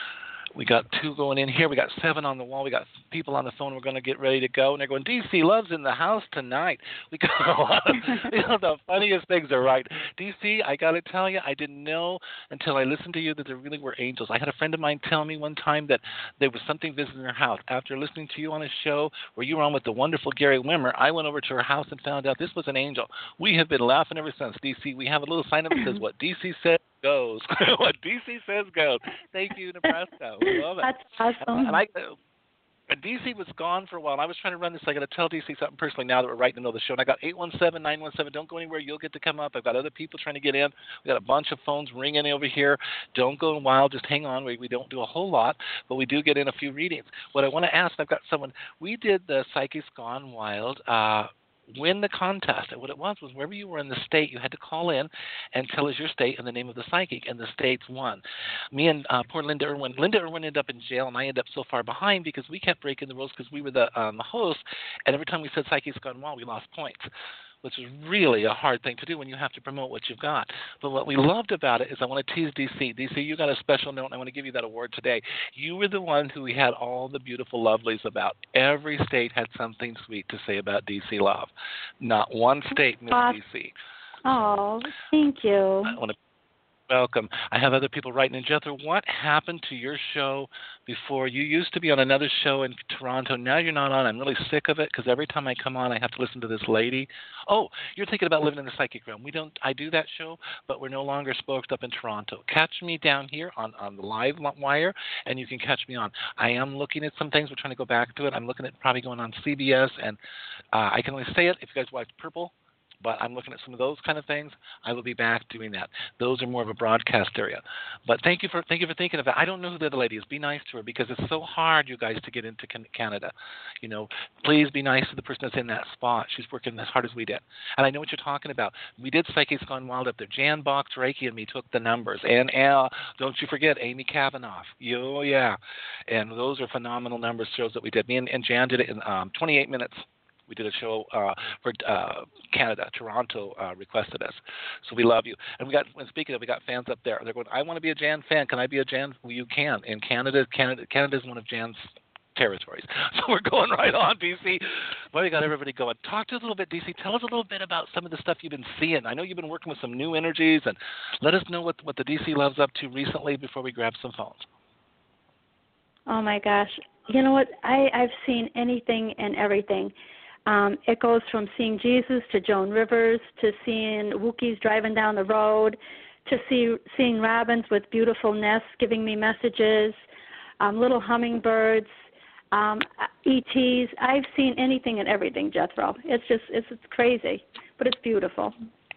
We got two going in here. We got seven on the wall. We got people on the phone. We're going to get ready to go. And they're going, D C Love's in the house tonight. We got a lot of, you know, the funniest things are right. D C, I got to tell you, I didn't know until I listened to you that there really were angels. I had a friend of mine tell me one time that there was something visiting her house. After listening to you on a show where you were on with the wonderful Gary Wimmer, I went over to her house and found out this was an angel. We have been laughing ever since. D C, we have a little sign up that says what D C said goes. What D C says goes. Thank you, Nebraska. We love it. That's awesome. And I, And D C was gone for a while. And I was trying to run this. I got to tell D C something personally now that we're right in the middle of the show. And I got eight one seven, nine one seven. Don't go anywhere. You'll get to come up. I've got other people trying to get in. We got a bunch of phones ringing over here. Don't go wild. Just hang on. We, we don't do a whole lot, but we do get in a few readings. What I want to ask, I've got someone. We did the Psychics Gone Wild uh, win the contest. And what it was was wherever you were in the state, you had to call in and tell us your state and the name of the psychic, and the states won. Me and uh, poor Linda Irwin. Linda Irwin ended up in jail, and I ended up so far behind because we kept breaking the rules because we were the um, host, and every time we said Psychics Gone Wild, we lost points, which is really a hard thing to do when you have to promote what you've got. But what we loved about it is I want to tease D C. D C, you got a special note, and I want to give you that award today. You were the one who we had all the beautiful lovelies about. Every state had something sweet to say about D C Love. Not one state missed uh, D C. Oh, thank you. I want to welcome. I have other people writing in. Jethro, what happened to your show before? You used to be on another show in Toronto. Now you're not on. I'm really sick of it because every time I come on, I have to listen to this lady. Oh, you're thinking about living in the psychic realm. We don't. I do that show, but we're no longer spoked up in Toronto. Catch me down here on, on the live wire, and you can catch me on. I am looking at some things. We're trying to go back to it. I'm looking at probably going on C B S, and uh, I can only say it if you guys watch Purple. But I'm looking at some of those kind of things. I will be back doing that. Those are more of a broadcast area. But thank you for thank you for thinking of that. I don't know who the other lady is. Be nice to her because it's so hard, you guys, to get into Canada. You know, please be nice to the person that's in that spot. She's working as hard as we did. And I know what you're talking about. We did Psychics Gone Wild up there. Jan Box, Reiki, and me took the numbers. And uh, don't you forget Amy Kavanaugh. Oh, yeah. And those are phenomenal numbers shows that we did. Me and, and Jan did it in um, twenty-eight minutes. We did a show uh, for uh, Canada. Toronto uh, requested us. So we love you. And we got, when speaking of, we got fans up there. They're going, I want to be a Jan fan. Can I be a Jan? Well, you can. In Canada, Canada, Canada is one of Jan's territories. So we're going right on, D C. Well, we got everybody going. Talk to us a little bit, D C. Tell us a little bit about some of the stuff you've been seeing. I know you've been working with some new energies, and let us know what, what the D C Love's up to recently before we grab some phones. Oh, my gosh. You know what? I, I've seen anything and everything. Um, it goes from seeing Jesus to Joan Rivers to seeing Wookiees driving down the road to see, seeing robins with beautiful nests giving me messages, um, little hummingbirds, um, E Ts. I've seen anything and everything, Jethro. It's just it's, it's crazy, but it's beautiful.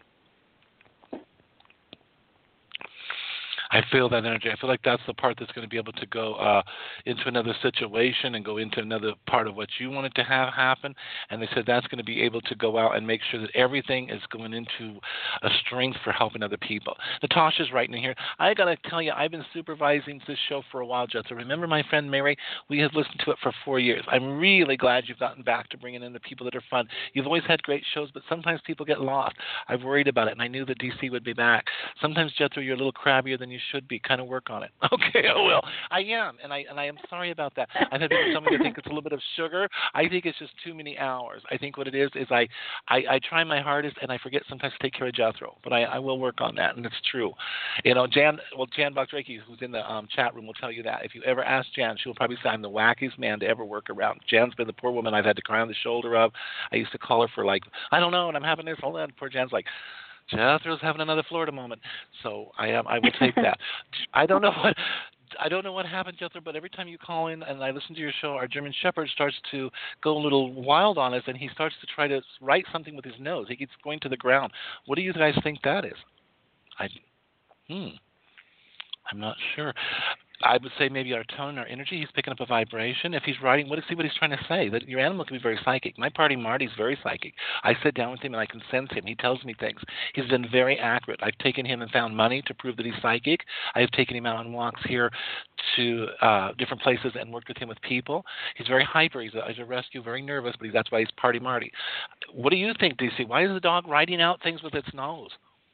I feel that energy. I feel like that's the part that's going to be able to go uh, into another situation and go into another part of what you wanted to have happen. And they said that's going to be able to go out and make sure that everything is going into a strength for helping other people. Natasha's writing in here. I got to tell you, I've been supervising this show for a while, Jethro. Remember my friend Mary? We have listened to it for four years. I'm really glad you've gotten back to bringing in the people that are fun. You've always had great shows, but sometimes people get lost. I've worried about it, and I knew that D C would be back. Sometimes, Jethro, you're a little crabbier than you should be. Kind of work on it. Okay, I will. I am, and I and I am sorry about that. I've had people tell me they think it's a little bit of sugar. I think it's just too many hours. I think what it is is I, I, I try my hardest, and I forget sometimes to take care of Jethro, but I, I will work on that, and it's true. You know, Jan, well, Jan Box-Reiki, who's in the um, chat room, will tell you that. If you ever ask Jan, she'll probably say I'm the wackiest man to ever work around. Jan's been the poor woman I've had to cry on the shoulder of. I used to call her for like, I don't know, and I'm having this. Hold on, poor Jan's like, Jethro's having another Florida moment, so I am. I will take that. I don't know what I don't know what happened, Jethro, but every time you call in and I listen to your show, our German Shepherd starts to go a little wild on us, and he starts to try to write something with his nose. He keeps going to the ground. What do you guys think that is? I hmm. I'm not sure. I would say maybe our tone, our energy, he's picking up a vibration. If he's writing, what is he, what he's trying to say? That your animal can be very psychic. My party Marty's very psychic. I sit down with him and I can sense him. He tells me things. He's been very accurate. I've taken him and found money to prove that he's psychic. I have taken him out on walks here to uh, different places and worked with him with people. He's very hyper. He's a, he's a rescue, very nervous, but he's, that's why he's party Marty. What do you think, D C? Why is the dog writing out things with its nose?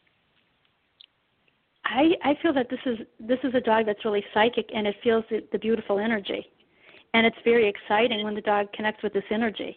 I, I feel that this is this is a dog that's really psychic, and it feels the, the beautiful energy. And it's very exciting when the dog connects with this energy.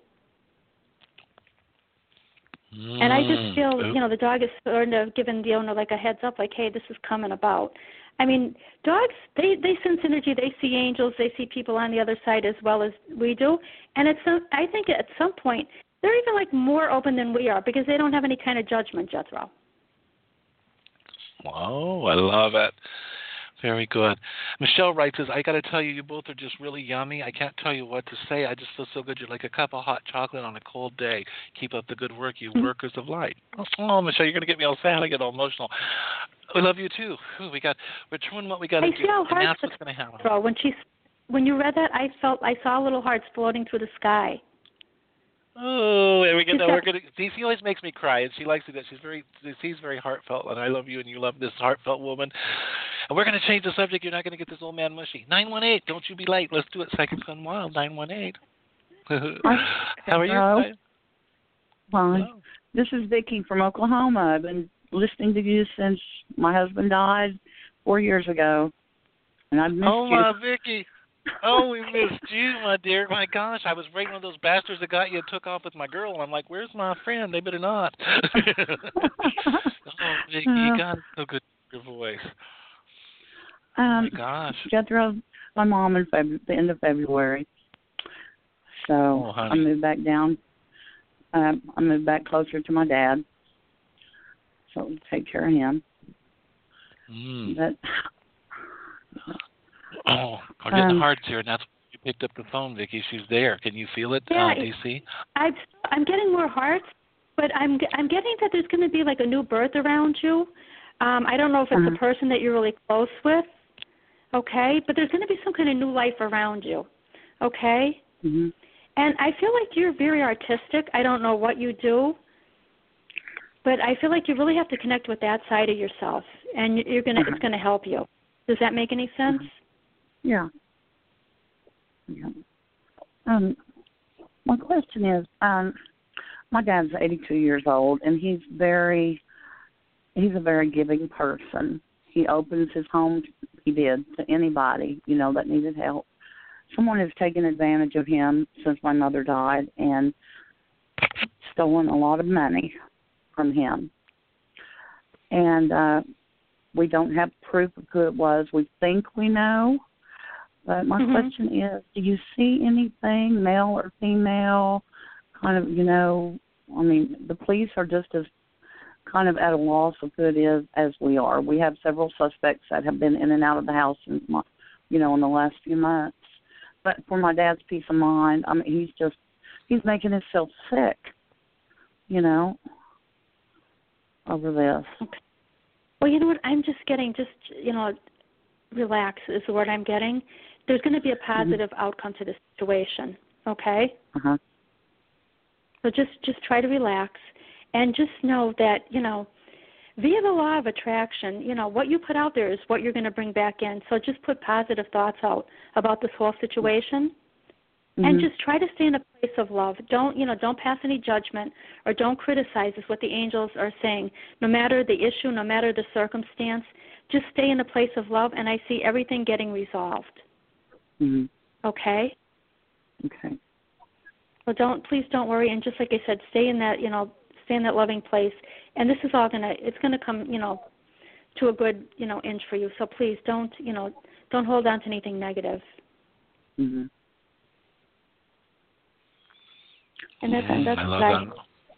Mm. And I just feel, you know, the dog is sort of giving the owner like a heads up, like, hey, this is coming about. I mean, dogs, they, they sense energy. They see angels. They see people on the other side as well as we do. And it's some, I think at some point, they're even like more open than we are because they don't have any kind of judgment, Jethro. Oh, I love it. Very good. Michelle writes, says, I got to tell you, you both are just really yummy. I can't tell you what to say. I just feel so good. You're like a cup of hot chocolate on a cold day. Keep up the good work, you workers of light. Oh, Michelle, you're going to get me all sad. I get all emotional. We love you, too. Ooh, we got, we're doing what we got to do, and that's what's going to happen. When, she, when you read that, I felt I saw little hearts floating through the sky. Oh, and we get that. We're gonna. See, she always makes me cry, and she likes it. She's very. She's very heartfelt, and I love you, and you love this heartfelt woman. And we're gonna change the subject. You're not gonna get this old man mushy. Nine one eight. Don't you be late. Let's do it. Psychic Sun Wild. Nine one eight. How are you? Hello. Fine. Hello. This is Vicki from Oklahoma. I've been listening to you since my husband died four years ago, and I've missed oh you. my Vicki. Oh, we missed you, my dear. My gosh, I was right one of those bastards that got you and took off with my girl, and I'm like, where's my friend? They better not. Oh, Vicki, you got so good your voice. Um, oh, my gosh. Jethro, my mom in Feb- the end of February. So oh, I moved back down. Um, I moved back closer to my dad, so we take care of him. Mm. But, oh, we're getting um, hearts here, and that's why you picked up the phone, Vicki. She's there. Can you feel it, yeah, uh, D C? I'm, I'm getting more hearts, but I'm I'm getting that there's going to be like a new birth around you. Um, I don't know if it's uh-huh. a person that you're really close with, okay? But there's going to be some kind of new life around you, okay? Mm-hmm. And I feel like you're very artistic. I don't know what you do, but I feel like you really have to connect with that side of yourself, and you're gonna uh-huh. it's going to help you. Does that make any sense? Uh-huh. Yeah. Yeah. Um, my question is, um, my dad's eighty-two years old, and he's very, he's a very giving person. He opens his home, he did, to anybody, you know, that needed help. Someone has taken advantage of him since my mother died and stolen a lot of money from him. And uh, we don't have proof of who it was. We think we know. But my mm-hmm. question is, do you see anything, male or female, kind of, you know, I mean, the police are just as kind of at a loss of who it is as we are. We have several suspects that have been in and out of the house, since my, you know, in the last few months. But for my dad's peace of mind, I mean, he's just, he's making himself sick, you know, over this. Okay. Well, you know what, I'm just getting, just, you know, relax is the word I'm getting. There's going to be a positive mm-hmm. outcome to this situation, okay? Uh-huh. So just, just try to relax and just know that, you know, via the law of attraction, you know, what you put out there is what you're going to bring back in. So just put positive thoughts out about this whole situation mm-hmm. and just try to stay in a place of love. Don't, you know, don't pass any judgment or don't criticize is what the angels are saying. No matter the issue, no matter the circumstance, just stay in a place of love, and I see everything getting resolved. Mm-hmm. Okay? Okay. So don't, please don't worry, and just like I said, stay in that, you know, stay in that loving place. And this is all gonna, it's gonna come, you know, to a good, you know, inch for you. So please don't, you know, don't hold on to anything negative. Mm-hmm. And that's, mm, that's I love I, that.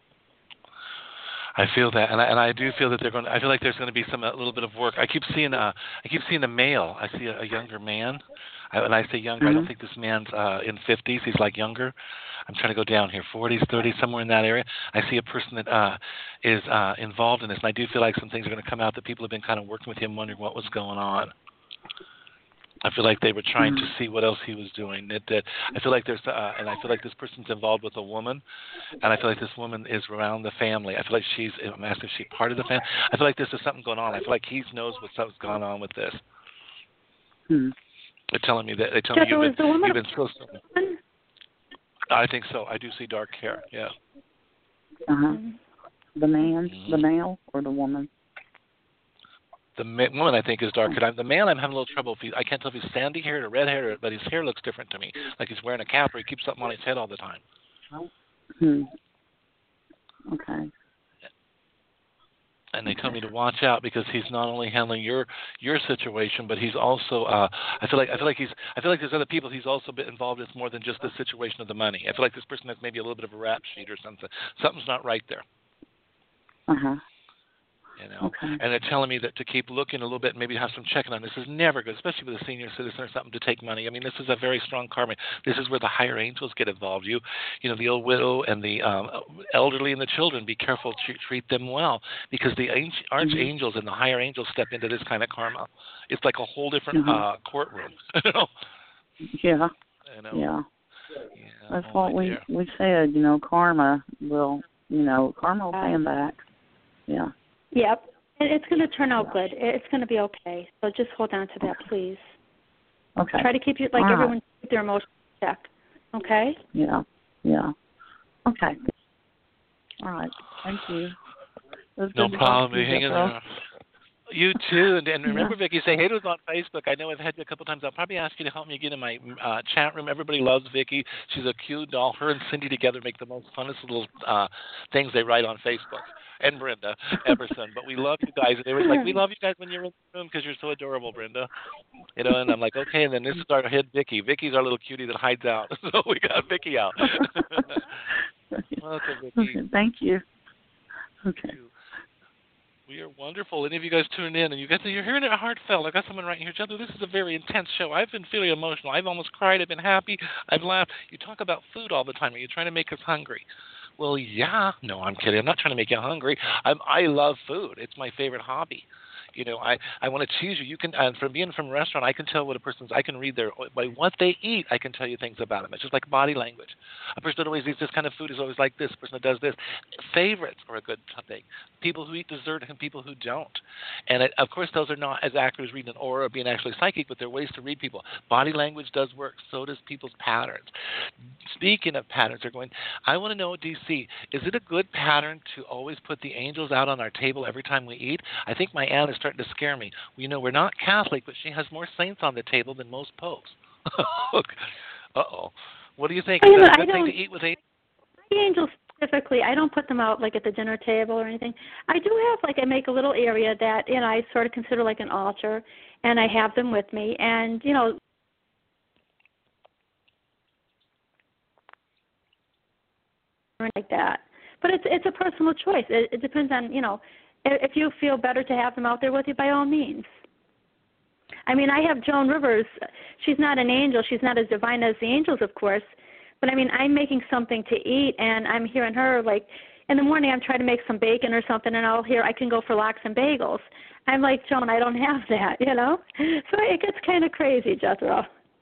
I feel that, and I, and I do feel that they're going. I feel like there's going to be some a little bit of work. I keep seeing a, I keep seeing a male. I see a, a younger man. I, when I say younger, mm-hmm. I don't think this man's uh, in fifties. He's like younger. I'm trying to go down here, forties, thirties, somewhere in that area. I see a person that uh, is uh, involved in this, and I do feel like some things are going to come out that people have been kind of working with him, wondering what was going on. I feel like they were trying mm-hmm. to see what else he was doing. That, that I feel like there's, uh, and I feel like this person's involved with a woman, and I feel like this woman is around the family. I feel like she's, I'm asking if she's part of the family. I feel like there's something going on. I feel like he knows what's going on with this. Hmm. They're telling me that they tell me so you've been, you've been so I think so. I do see dark hair. Yeah. Uh huh. The man, mm-hmm. the male, or the woman. The ma- woman, I think, is dark. I'm, the man, I'm having a little trouble. If he, I can't tell if he's sandy haired or red haired, but his hair looks different to me. Like he's wearing a cap or he keeps something on his head all the time. Hmm. Okay. And they tell me to watch out because he's not only handling your your situation, but he's also. Uh, I feel like I feel like he's. I feel like there's other people he's also been involved with more than just the situation of the money. I feel like this person has maybe a little bit of a rap sheet or something. Something's not right there. Uh huh. You know, Okay. and they're telling me that to keep looking a little bit, and maybe have some checking on. This is never good, especially with a senior citizen or something to take money. I mean, this is a very strong karma. This is where the higher angels get involved. You, you know, the old widow and the um, elderly and the children. Be careful to treat them well, because the arch- archangels mm-hmm. and the higher angels step into this kind of karma. It's like a whole different mm-hmm. uh, courtroom. you know? Yeah. You know? Yeah. Yeah. That's oh what we dear. we said. You know, karma will. You know, karma will pay him back. Yeah. Yep. And it's going to turn out good. It's going to be okay. So just hold on to that, please. Okay. Try to keep you like All everyone right. keep their emotions in check. Okay. Yeah. Yeah. Okay. All right. Thank you. No problem. You hang in there. You too, and, and remember, yeah. Vicki, say hey to us on Facebook. I know I've had you a couple times. I'll probably ask you to help me again in my uh, chat room. Everybody loves Vicki. She's a cute doll. Her and Cindy together make the most funnest little uh, things they write on Facebook. And Brenda Everson. But we love you guys. And they were like, we love you guys when you're in the room because you're so adorable, Brenda. You know, and I'm like, okay. And then this is our head, Vicki. Vicki's our little cutie that hides out. So we got Vicki out. Welcome, Vicki. Okay, thank you. Okay. We are wonderful. Any of you guys tuning in, and you guys, you're hearing it heartfelt. I got someone right here. Jennifer, this is a very intense show. I've been feeling emotional. I've almost cried. I've been happy. I've laughed. You talk about food all the time. Are you trying to make us hungry? Well, yeah. No, I'm kidding. I'm not trying to make you hungry. I'm, I love food. It's my favorite hobby. You know, I, I want to tease you. You can, and from being from a restaurant, I can tell what a person's. I can read their by what they eat. I can tell you things about them. It's just like body language. A person that always eats this kind of food is always like this. A person that does this. Favorites are a good thing. People who eat dessert and people who don't. And it, of course, those are not as accurate as reading an aura or being actually psychic, but they're ways to read people. Body language does work. So does people's patterns. Speaking of patterns, they're going. I want to know, D C, is it a good pattern to always put the angels out on our table every time we eat? I think my aunt is starting to scare me. You know, we're not Catholic, but she has more saints on the table than most popes. Uh-oh. What do you think? Is that a good thing to eat with angels? Angels specifically, I don't put them out like at the dinner table or anything. I do have like I make a little area that, you know, I sort of consider like an altar, and I have them with me, and you know. Like that, but it's it's a personal choice. It, it depends on, you know, if you feel better to have them out there with you, by all means. I mean, I have Joan Rivers. She's not an angel. She's not as divine as the angels, of course. But I mean, I'm making something to eat, and I'm hearing her like in the morning. I'm trying to make some bacon or something, and I'll hear I can go for lox and bagels. I'm like, Joan, I don't have that, you know. So it gets kind of crazy, Jethro.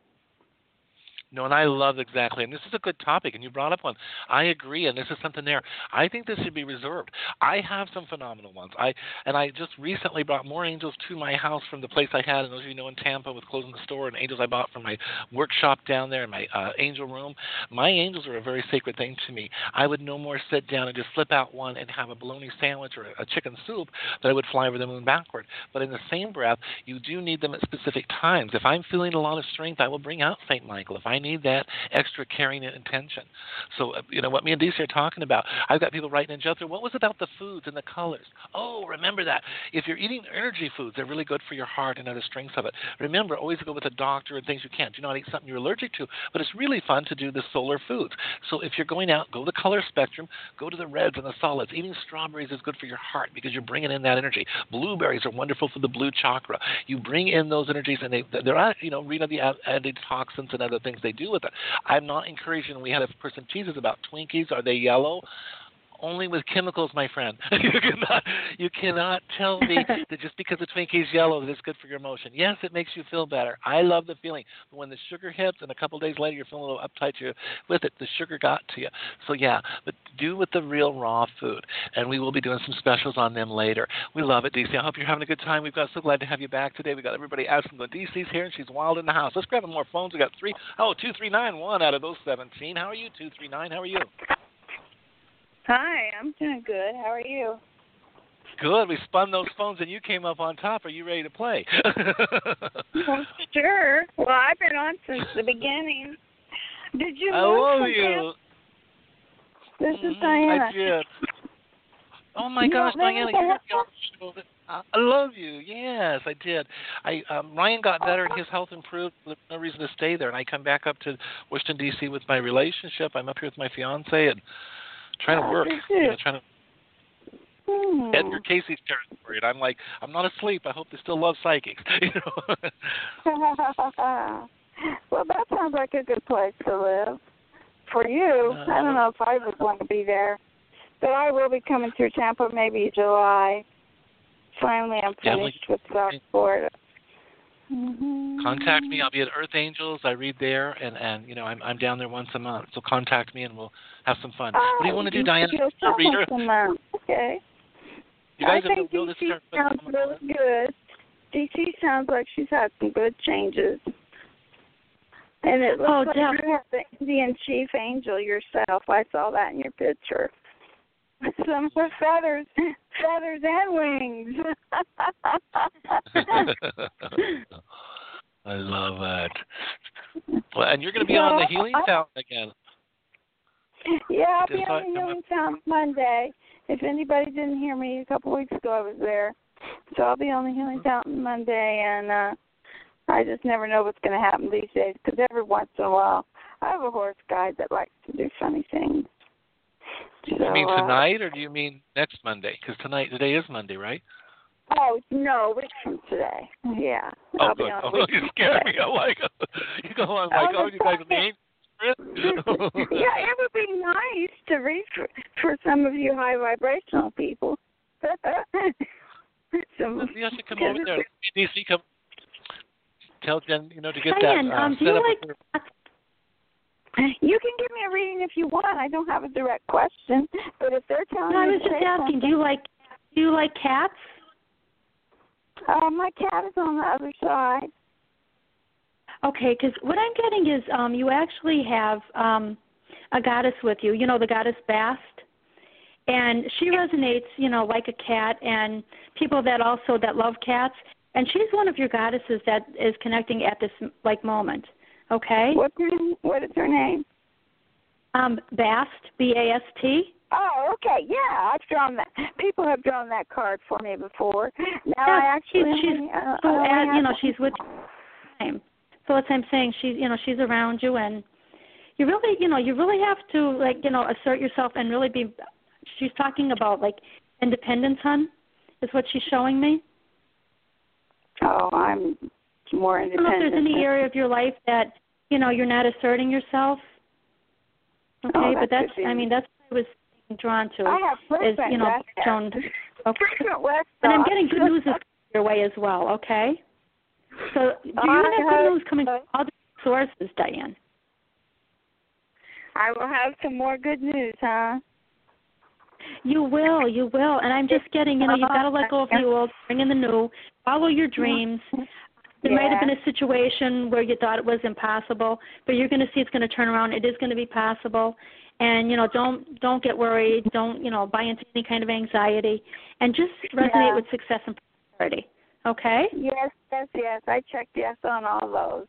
No, and I love exactly, and this is a good topic, and you brought up one. I agree, and this is something there. I think this should be reserved. I have some phenomenal ones. I and I just recently brought more angels to my house from the place I had, and those of you know in Tampa with closing the store, and angels I bought from my workshop down there in my uh, angel room. My angels are a very sacred thing to me. I would no more sit down and just flip out one and have a bologna sandwich or a chicken soup than I would fly over the moon backward. But in the same breath, you do need them at specific times. If I'm feeling a lot of strength, I will bring out Saint Michael. If I need that extra caring and attention. So, uh, you know, what me and D C are talking about, I've got people writing in Jethro, what was about the foods and the colors? Oh, remember that. If you're eating energy foods, they're really good for your heart and other strengths of it. Remember, always go with a doctor and things you can't. Do not eat something you're allergic to, but it's really fun to do the solar foods. So if you're going out, go to the color spectrum, go to the reds and the solids. Eating strawberries is good for your heart because you're bringing in that energy. Blueberries are wonderful for the blue chakra. You bring in those energies, and they, they're, you know, read on the antitoxins and other things they do with it. I'm not encouraging. We had a person tease us about Twinkies. Are they yellow? Only with chemicals, my friend. you cannot you cannot tell me that just because the Twinkie is yellow that it's good for your emotion. Yes, it makes you feel better. I love the feeling. But when the sugar hits and a couple of days later you're feeling a little uptight you're with it, the sugar got to you. So, yeah, but do with the real raw food. And we will be doing some specials on them later. We love it, D C. I hope you're having a good time. We've got so glad to have you back today. We've got everybody asking. The D C's here, and she's wild in the house. Let's grab some more phones. We got three. Oh, two three nine one out of those seventeen. How are you, two three nine? How are you? Hi, I'm doing good. How are you? Good. We spun those phones and you came up on top. Are you ready to play? Well, sure. Well, I've been on since the beginning. Did you I move love from you. This is mm, Diana. I did. Oh, my you gosh, Diana. You're have the I love you. Yes, I did. I um, Ryan got better and his health improved. There's no reason to stay there. And I come back up to Washington, D C with my relationship. I'm up here with my fiance and trying to work. You know, trying to. Hmm. Edgar Casey's territory, and I'm like, I'm not asleep. I hope they still love psychics. You know. Well, that sounds like a good place to live. For you, Uh, I don't know if I would want to be there, but I will be coming through Tampa maybe July. Finally, I'm finished yeah, with South Florida. Mm-hmm. Contact me. I'll be at Earth Angels. I read there, and, and you know, I'm I'm down there once a month. So contact me, and we'll have some fun. Oh, what do you want to do, Diana? D C A reader? Okay. You guys I have think no D C this sounds really good. D C sounds like she's had some good changes. And it looks Oh, like Jeff. you have the Indian chief angel yourself. I saw that in your picture. Some with feathers, feathers and wings. I love that. Well, and you're going to be on the Healing Fountain again. Yeah, I'll be Just on like- the Healing Fountain Monday. If anybody didn't hear me a couple weeks ago, I was there. So I'll be on the Healing Fountain Monday, and uh, I just never know what's going to happen these days because every once in a while I have a horse guide that likes to do funny things. So, Do you mean uh, tonight, or do you mean next Monday? Because tonight, today is Monday, right? Oh, no, weeks from today. Yeah. Oh, I'll good. be on Oh, weeks you from scared today. me. I like you go on like, Oh, oh, you guys are the Yeah, it would be nice to read for, for some of you high vibrational people. Some, You should come over there. D C, come. Tell Jen, you know, to get Diane, that uh, um, do set you up. like with her. cats? You can give me a reading if you want. I don't have a direct question, but if they're telling No, I you was to just say asking. Do something- you like do you like cats? Uh, my cat is on the other side. Okay, because what I'm getting is um, you actually have um, a goddess with you. You know, the goddess Bast, and she resonates, you know, like a cat, and people that also that love cats. And she's one of your goddesses that is connecting at this like moment. Okay. What's her name? What is her name? Um, Bast, B A S T. Oh, okay. Yeah, I've drawn that. People have drawn that card for me before. Now Yeah, I actually she's, she's only, uh, so I only as, you have know one. she's with you. So that's what I'm saying. She's you know she's around you, and you really you know you really have to like you know assert yourself and really be. She's talking about like independence, hon, is what she's showing me. Oh, I'm more I don't independent. know if there's any area of your life that you know you're not asserting yourself. Okay, Oh, but that that's could be. I mean that's what I was drawn to. I have is frequent you know West shown. Okay. frequent West And I'm thoughts. getting good news your way as well. Okay. So do you I have good hope news coming so. from other sources, Diane? I will have some more good news, huh? You will, you will. And I'm just getting, you know, you've got to let go of the old, bring in the new, follow your dreams. There might have been a situation where you thought it was impossible, but you're going to see it's going to turn around. It is going to be possible. And, you know, don't don't get worried. Don't, you know, buy into any kind of anxiety. And just resonate Yeah. with success and prosperity. Okay? Yes, yes, yes. I checked yes on all those.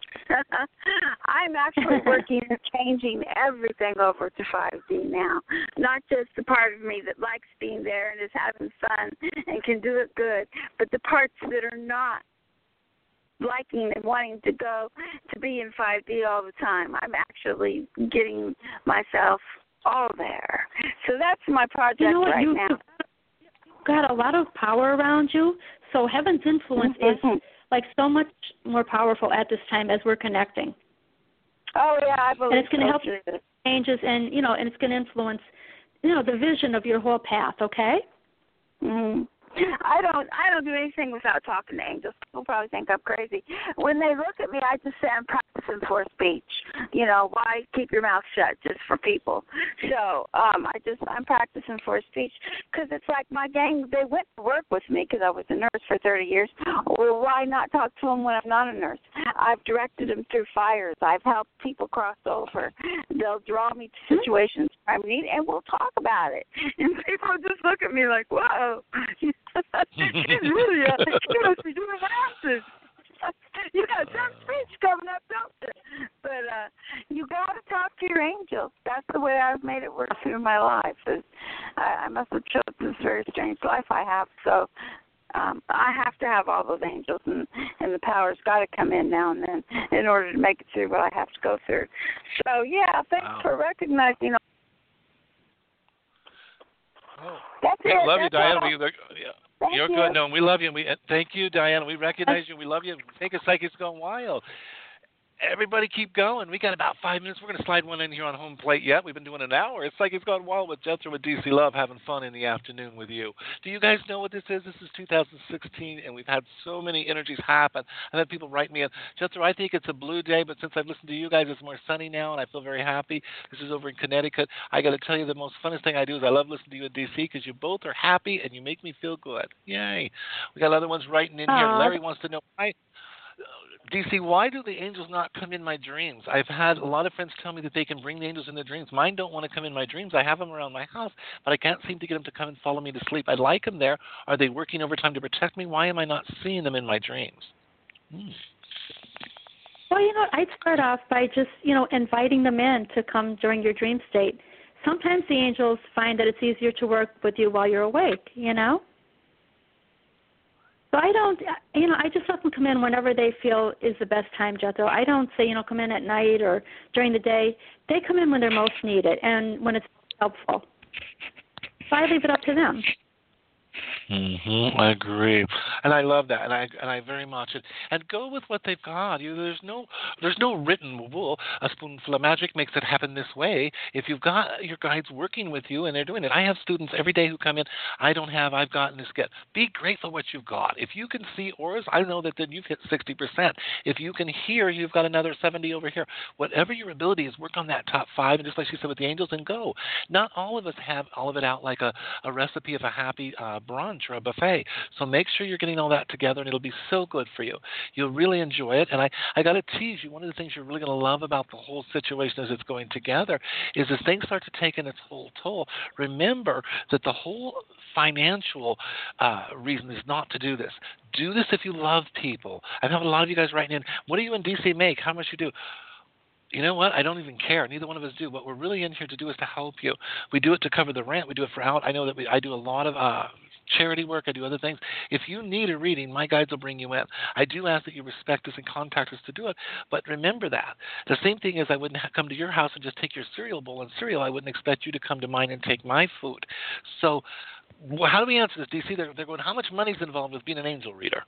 I'm actually working and changing everything over to five D now. Not just the part of me that likes being there and is having fun and can do it good, but the parts that are not liking and wanting to go to be in five D all the time. I'm actually getting myself all there. So that's my project You know what? right You, now. You've got a lot of power around you. So heaven's influence Mm-hmm. is like so much more powerful at this time as we're connecting. Oh yeah, I believe And it's going to so help too. you changes, and you know, and it's going to influence, you know, the vision of your whole path. Okay. Mm-hmm. I don't I don't do anything without talking to angels. People probably think I'm crazy. When they look at me, I just say I'm practicing for speech. You know, why keep your mouth shut just for people? So um, I just I'm practicing for speech because it's like my gang. They went to work with me because I was a nurse for thirty years. Well, why not talk to them when I'm not a nurse? I've directed them through fires. I've helped people cross over. They'll draw me to situations I need, and we'll talk about it. And people just look at me like, whoa. She's really, uh, you must be doing masters. You got some speech coming up, don't you? But uh, you got to talk to your angels. That's the way I've made it work through my life. Is I, I must have chosen this very strange life I have. So um, I have to have all those angels, and, and the power's got to come in now and then in order to make it through what I have to go through. So, yeah, thanks Wow. for recognizing Oh, That's we it. love you, That's Diana. all. We, yeah, Thank you're you. good. No, we love you. And we uh, thank you, Diana. We recognize you. We love you. Take a Psychics Gone Wild. Everybody keep going. We got about five minutes. We're going to slide one in here on home plate yet. We've been doing an hour. It's like it's gone wild with Jethro with D C Love having fun in the afternoon with you. Do you guys know what this is? This is two thousand sixteen, and we've had so many energies happen. I've had people write me, in, Jethro, I think it's a blue day, but since I've listened to you guys, it's more sunny now, and I feel very happy. This is over in Connecticut. I got to tell you, the most funnest thing I do is I love listening to you in D C because you both are happy, and you make me feel good. Yay. We got other ones writing in here. Aww. Larry wants to know why. D C, why do the angels not come in my dreams? I've had a lot of friends tell me that they can bring the angels in their dreams. Mine don't want to come in my dreams. I have them around my house, but I can't seem to get them to come and follow me to sleep. I like them there. Are they working overtime to protect me? Why am I not seeing them in my dreams? Hmm. Well, you know, I'd start off by just, you know, inviting them in to come during your dream state. Sometimes the angels find that it's easier to work with you while you're awake, you know? So I don't, you know, I just let them come in whenever they feel is the best time, Jethro. I don't say, you know, come in at night or during the day. They come in when they're most needed and when it's helpful. So I leave it up to them. Mm-hmm. I agree, and I love that, and I and I very much it. And go with what they've got. You, there's no there's no written rule. A spoonful of magic makes it happen this way. If you've got your guides working with you and they're doing it, I have students every day who come in. I don't have. I've gotten this. Get. Be grateful what you've got. If you can see auras, I know that then you've hit sixty percent. If you can hear, you've got another seventy over here. Whatever your ability is, work on that top five, and just like she said with the angels, and go. Not all of us have all of it out like a, a recipe of a happy uh, brunch or a buffet. So make sure you're getting all that together, and it'll be so good for you. You'll really enjoy it. And I, I got to tease you, one of the things you're really going to love about the whole situation as it's going together is as things start to take in its whole toll, remember that the whole financial uh, reason is not to do this. Do this if you love people. I have a lot of you guys writing in, what do you in D C make? How much you do? You know what? I don't even care. Neither one of us do. What we're really in here to do is to help you. We do it to cover the rent. We do it for out. I know that we, I do a lot of uh, charity work. I do other things. If you need a reading, my guides will bring you in. I do ask that you respect us and contact us to do it, but remember that. The same thing is I wouldn't come to your house and just take your cereal bowl and cereal. I wouldn't expect you to come to mine and take my food. So how do we answer this, D C? They're, they're going, how much money is involved with being an angel reader?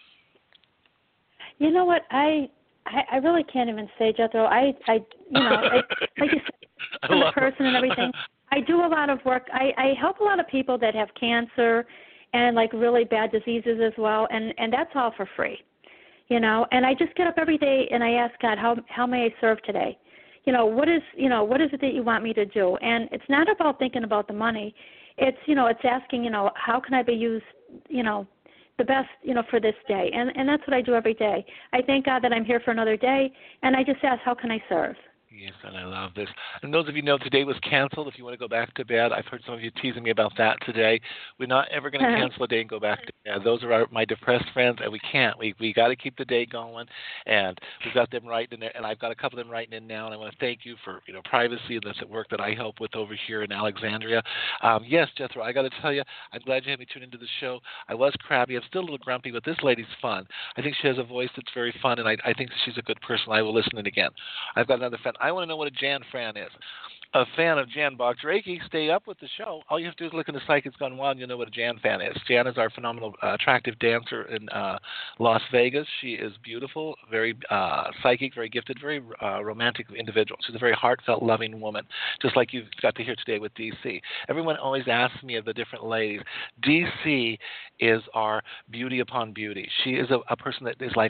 You know what? I I, I really can't even say, Jethro. I, I you know, I, like you said, I'm a person and everything. I do a lot of work. I, I help a lot of people that have cancer and like really bad diseases as well, and, and that's all for free, you know. And I just get up every day and I ask God, how how may I serve today? You know, what is you know what is it that you want me to do? And it's not about thinking about the money. It's you know it's asking you know how can I be used you know the best you know for this day, and and that's what I do every day. I thank God that I'm here for another day, and I just ask, how can I serve? Yes, and I love this. And those of you know today was canceled. If you want to go back to bed, I've heard some of you teasing me about that today. We're not ever going to cancel a day and go back to bed. Those are our, my depressed friends, and we can't. We we got to keep the day going, and we've got them writing in there, and I've got a couple of them writing in now. And I want to thank you for you know privacy and this work that I help with over here in Alexandria. Um, yes, Jethro, I got to tell you, I'm glad you had me tune into the show. I was crabby. I'm still a little grumpy, but this lady's fun. I think she has a voice that's very fun, and I, I think she's a good person. I will listen in again. I've got another friend. I want to know what a Jan fan is. A fan of Jan Bach-Drake, stay up with the show. All you have to do is look in the Psychics Gone Wild and you'll know what a Jan fan is. Jan is our phenomenal, uh, attractive dancer in uh, Las Vegas. She is beautiful, very uh, psychic, very gifted, very uh, romantic individual. She's a very heartfelt, loving woman, just like you've got to hear today with D C. Everyone always asks me of the different ladies. D C is our beauty upon beauty. She is a, a person that is like...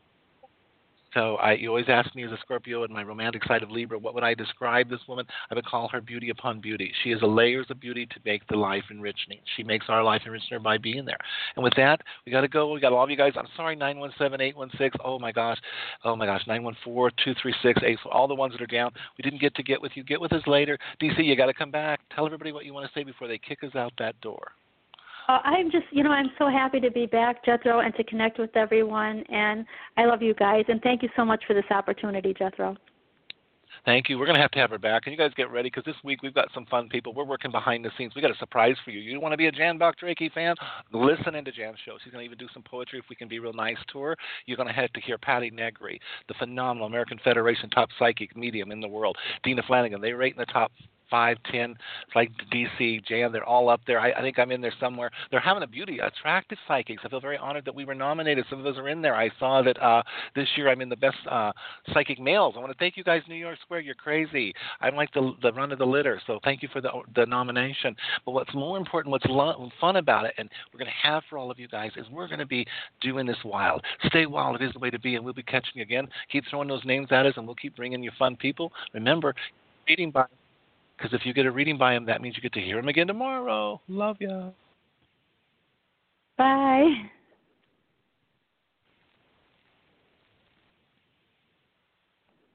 So I, you always ask me as a Scorpio and my romantic side of Libra, what would I describe this woman? I would call her beauty upon beauty. She is a layers of beauty to make the life enriching. She makes our life enriching by being there. And with that, we got to go. We got all of you guys. I'm sorry, nine one seven, eight one six. Oh, my gosh. Oh, my gosh. nine one four, two three six, eight four. All the ones that are down. We didn't get to get with you. Get with us later. D C, you got to come back. Tell everybody what you want to say before they kick us out that door. Uh, I'm just, you know, I'm so happy to be back, Jethro, and to connect with everyone. And I love you guys. And thank you so much for this opportunity, Jethro. Thank you. We're going to have to have her back. And you guys get ready because this week we've got some fun people. We're working behind the scenes. We got a surprise for you. You want to be a Jan Bach-Drake fan? Listen into Jan's show. She's going to even do some poetry if we can be real nice to her. You're going to have to hear Patty Negri, the phenomenal American Federation top psychic medium in the world. Dina Flanagan. They rate in the top five, ten, it's like D C, Jan, they're all up there. I, I think I'm in there somewhere. They're having a beauty, attractive psychics. I feel very honored that we were nominated. Some of us are in there. I saw that uh, this year I'm in the best uh, psychic males. I want to thank you guys, New York Square. You're crazy. I'm like the, the run of the litter, so thank you for the, the nomination. But what's more important, what's lo- fun about it, and we're going to have for all of you guys, is we're going to be doing this wild. Stay wild. It is the way to be, and we'll be catching you again. Keep throwing those names at us, and we'll keep bringing you fun people. Remember, reading by because if you get a reading by him, that means you get to hear him again tomorrow. Love ya. Bye.